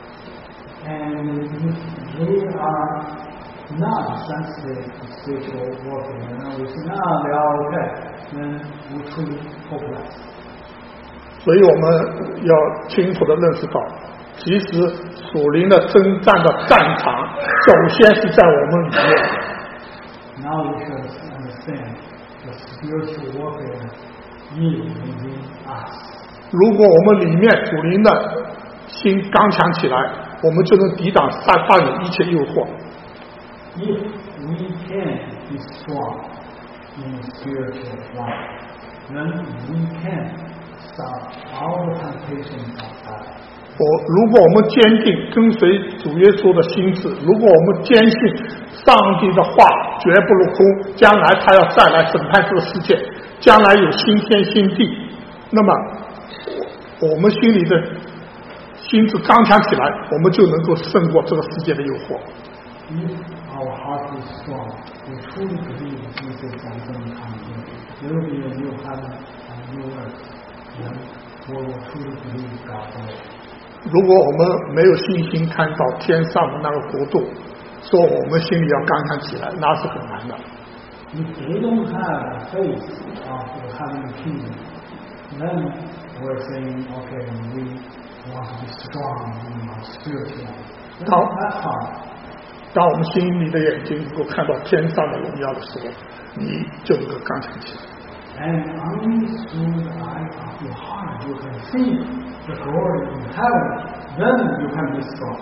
[SPEAKER 2] And if we are not sensitive to spiritual warfare, and we say, no, they are okay, then we truly hopeless.
[SPEAKER 1] 所以我们要清楚地认识到，其实属灵的征战的战场，首先是在我们里面。
[SPEAKER 2] Now we should understand the spiritual warfare is within us. 如
[SPEAKER 1] 果我们里面属灵的心刚强起来，我们就能抵挡撒旦一切诱惑。
[SPEAKER 2] If we can be strong in spiritual life, then we can stop all the temptations of God.
[SPEAKER 1] 如果我们坚定跟随主耶稣的心志，如果我们坚信上帝的话绝不落空，将来他要再来审判这个世界，将来有新天新地，那么我们心里的心智刚强起来，我们就能够胜过这个世界的诱惑。
[SPEAKER 2] If our heart is strong, we truly believe Jesus is going to come again. There will be a new heaven and a new earth. Then we will truly believe God's word.
[SPEAKER 1] 如果我们没有信心看到天上的那个国度，说我们心里要刚强起来，那是很难的。
[SPEAKER 2] If we don't have faith of the heavenly kingdom, then we're saying, okay, we want to be strong in our spiritual life. That's hard.
[SPEAKER 1] 当我们心里的眼睛能够看到天上的荣耀的时候，你就能够刚强起来。
[SPEAKER 2] And only through the eye of your heart you can see the glory in heaven. then you can be strong.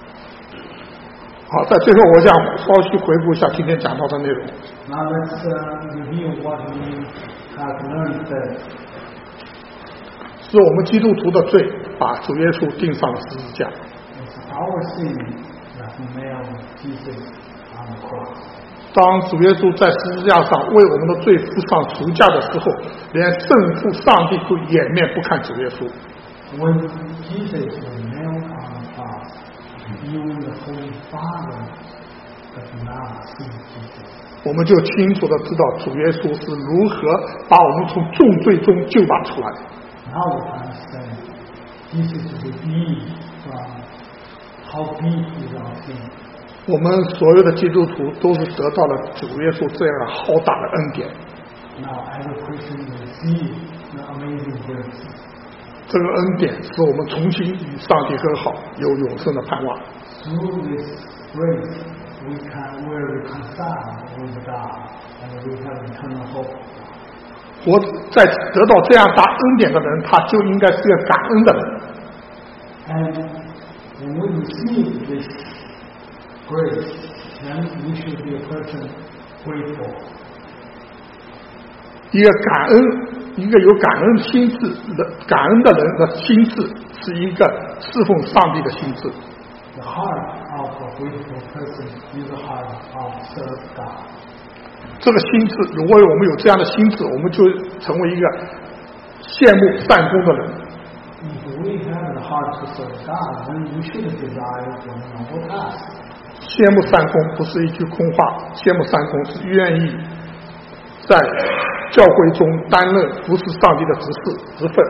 [SPEAKER 1] 好，在最后我想稍许回顾一下今天讲到的内容。
[SPEAKER 2] Now let's review what we have learned today.
[SPEAKER 1] 是我们基督徒的罪，把主耶稣钉上了十字架。
[SPEAKER 2] It's our sin that nailed Jesus on the cross.
[SPEAKER 1] 当主耶稣在十字架上为我们的罪付上赎价的时候，连圣父上帝都掩面不看主耶稣。
[SPEAKER 2] When Jesus was nailed on the cross, even the Holy Father does not see Jesus.
[SPEAKER 1] 我们就清楚的知道主耶稣是如何把我们从重罪中救拔出来。
[SPEAKER 2] Now we understand Jesus redeemed from how deep is our sin.
[SPEAKER 1] 我们所有的基督徒都是得到了主耶稣这样浩大的恩典。
[SPEAKER 2] Now every Christian receives the amazing grace.
[SPEAKER 1] 这个恩典使我们重新与上帝和好，有永生的盼望。
[SPEAKER 2] Through this grace, we're reconciled with God, and we have eternal hope.
[SPEAKER 1] 活在得到这样大恩典的人，他就应该是个感恩的人。
[SPEAKER 2] And when we receive this grace, then we should be a person grateful.
[SPEAKER 1] 一个感恩，一个有感恩心智的感恩的人的心智，是一个侍奉上帝的心智。
[SPEAKER 2] The heart of a grateful person is the heart of serve God.
[SPEAKER 1] 这个心智，如果我们有这样的心智，我们就成为一个羡慕善功的人。
[SPEAKER 2] If we have the heart to serve God, then we should desire for a noble task.
[SPEAKER 1] 羡慕善功不是一句空话，羡慕善功是愿意在教会中担任服侍上帝的职分。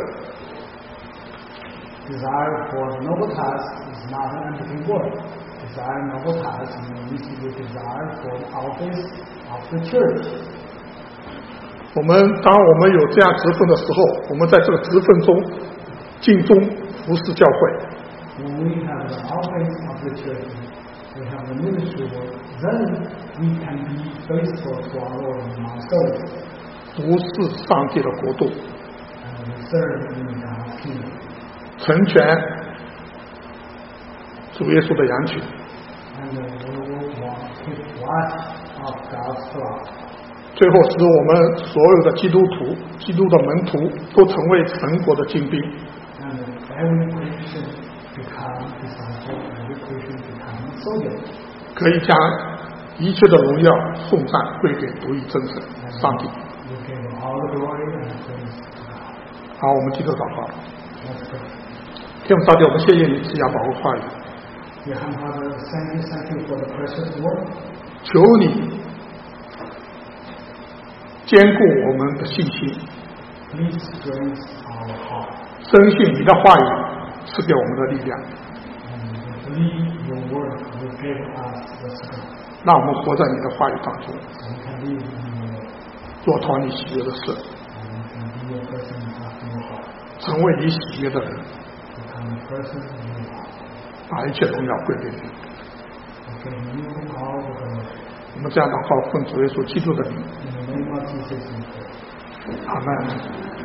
[SPEAKER 2] Desire for a noble task is not an empty word. Desire noble task means we desire for the office of the church.
[SPEAKER 1] 当我们有这样职分的时候，我们在这个职分中尽忠服侍教会。
[SPEAKER 2] When we have the office of the church, we have the ministry work, then we can be faithful to our Lord and our service.
[SPEAKER 1] 服侍上帝的国度，
[SPEAKER 2] And we serve in God's kingdom.
[SPEAKER 1] 成全主耶稣的羊群。
[SPEAKER 2] And we will keep watch of God's flock.
[SPEAKER 1] 最后使我们所有的基督徒、基督的门徒都成为神国的精兵。
[SPEAKER 2] And every Christian become disciple, every Christian become soldier.
[SPEAKER 1] 可以将一切的荣耀、颂赞归给独一真神上帝。
[SPEAKER 2] We give all the glory and praise to God.
[SPEAKER 1] 好，我们接着祷告。
[SPEAKER 2] Let's pray.
[SPEAKER 1] 天父上帝，我们谢谢你赐下宝贵话语，
[SPEAKER 2] Dear Heavenly Father, thank you for the precious word.
[SPEAKER 1] 求你坚固我们的信心，
[SPEAKER 2] Please strengthen our heart.
[SPEAKER 1] 深信你的话语赐给我们的力量，
[SPEAKER 2] And we believe your word will give us the strength.
[SPEAKER 1] 让我们活在你的话语当中，
[SPEAKER 2] So we can live in your word.
[SPEAKER 1] 做讨你喜悦的事，
[SPEAKER 2] And we can be a person after your heart.
[SPEAKER 1] 成为你喜悦的人，
[SPEAKER 2] Become a person in your heart.
[SPEAKER 1] 把一切荣耀归给你。
[SPEAKER 2] Okay, you all the glory.
[SPEAKER 1] 我们这样祷告，奉主耶稣基督的名，
[SPEAKER 2] In the name of Jesus, we pray.
[SPEAKER 1] 阿门。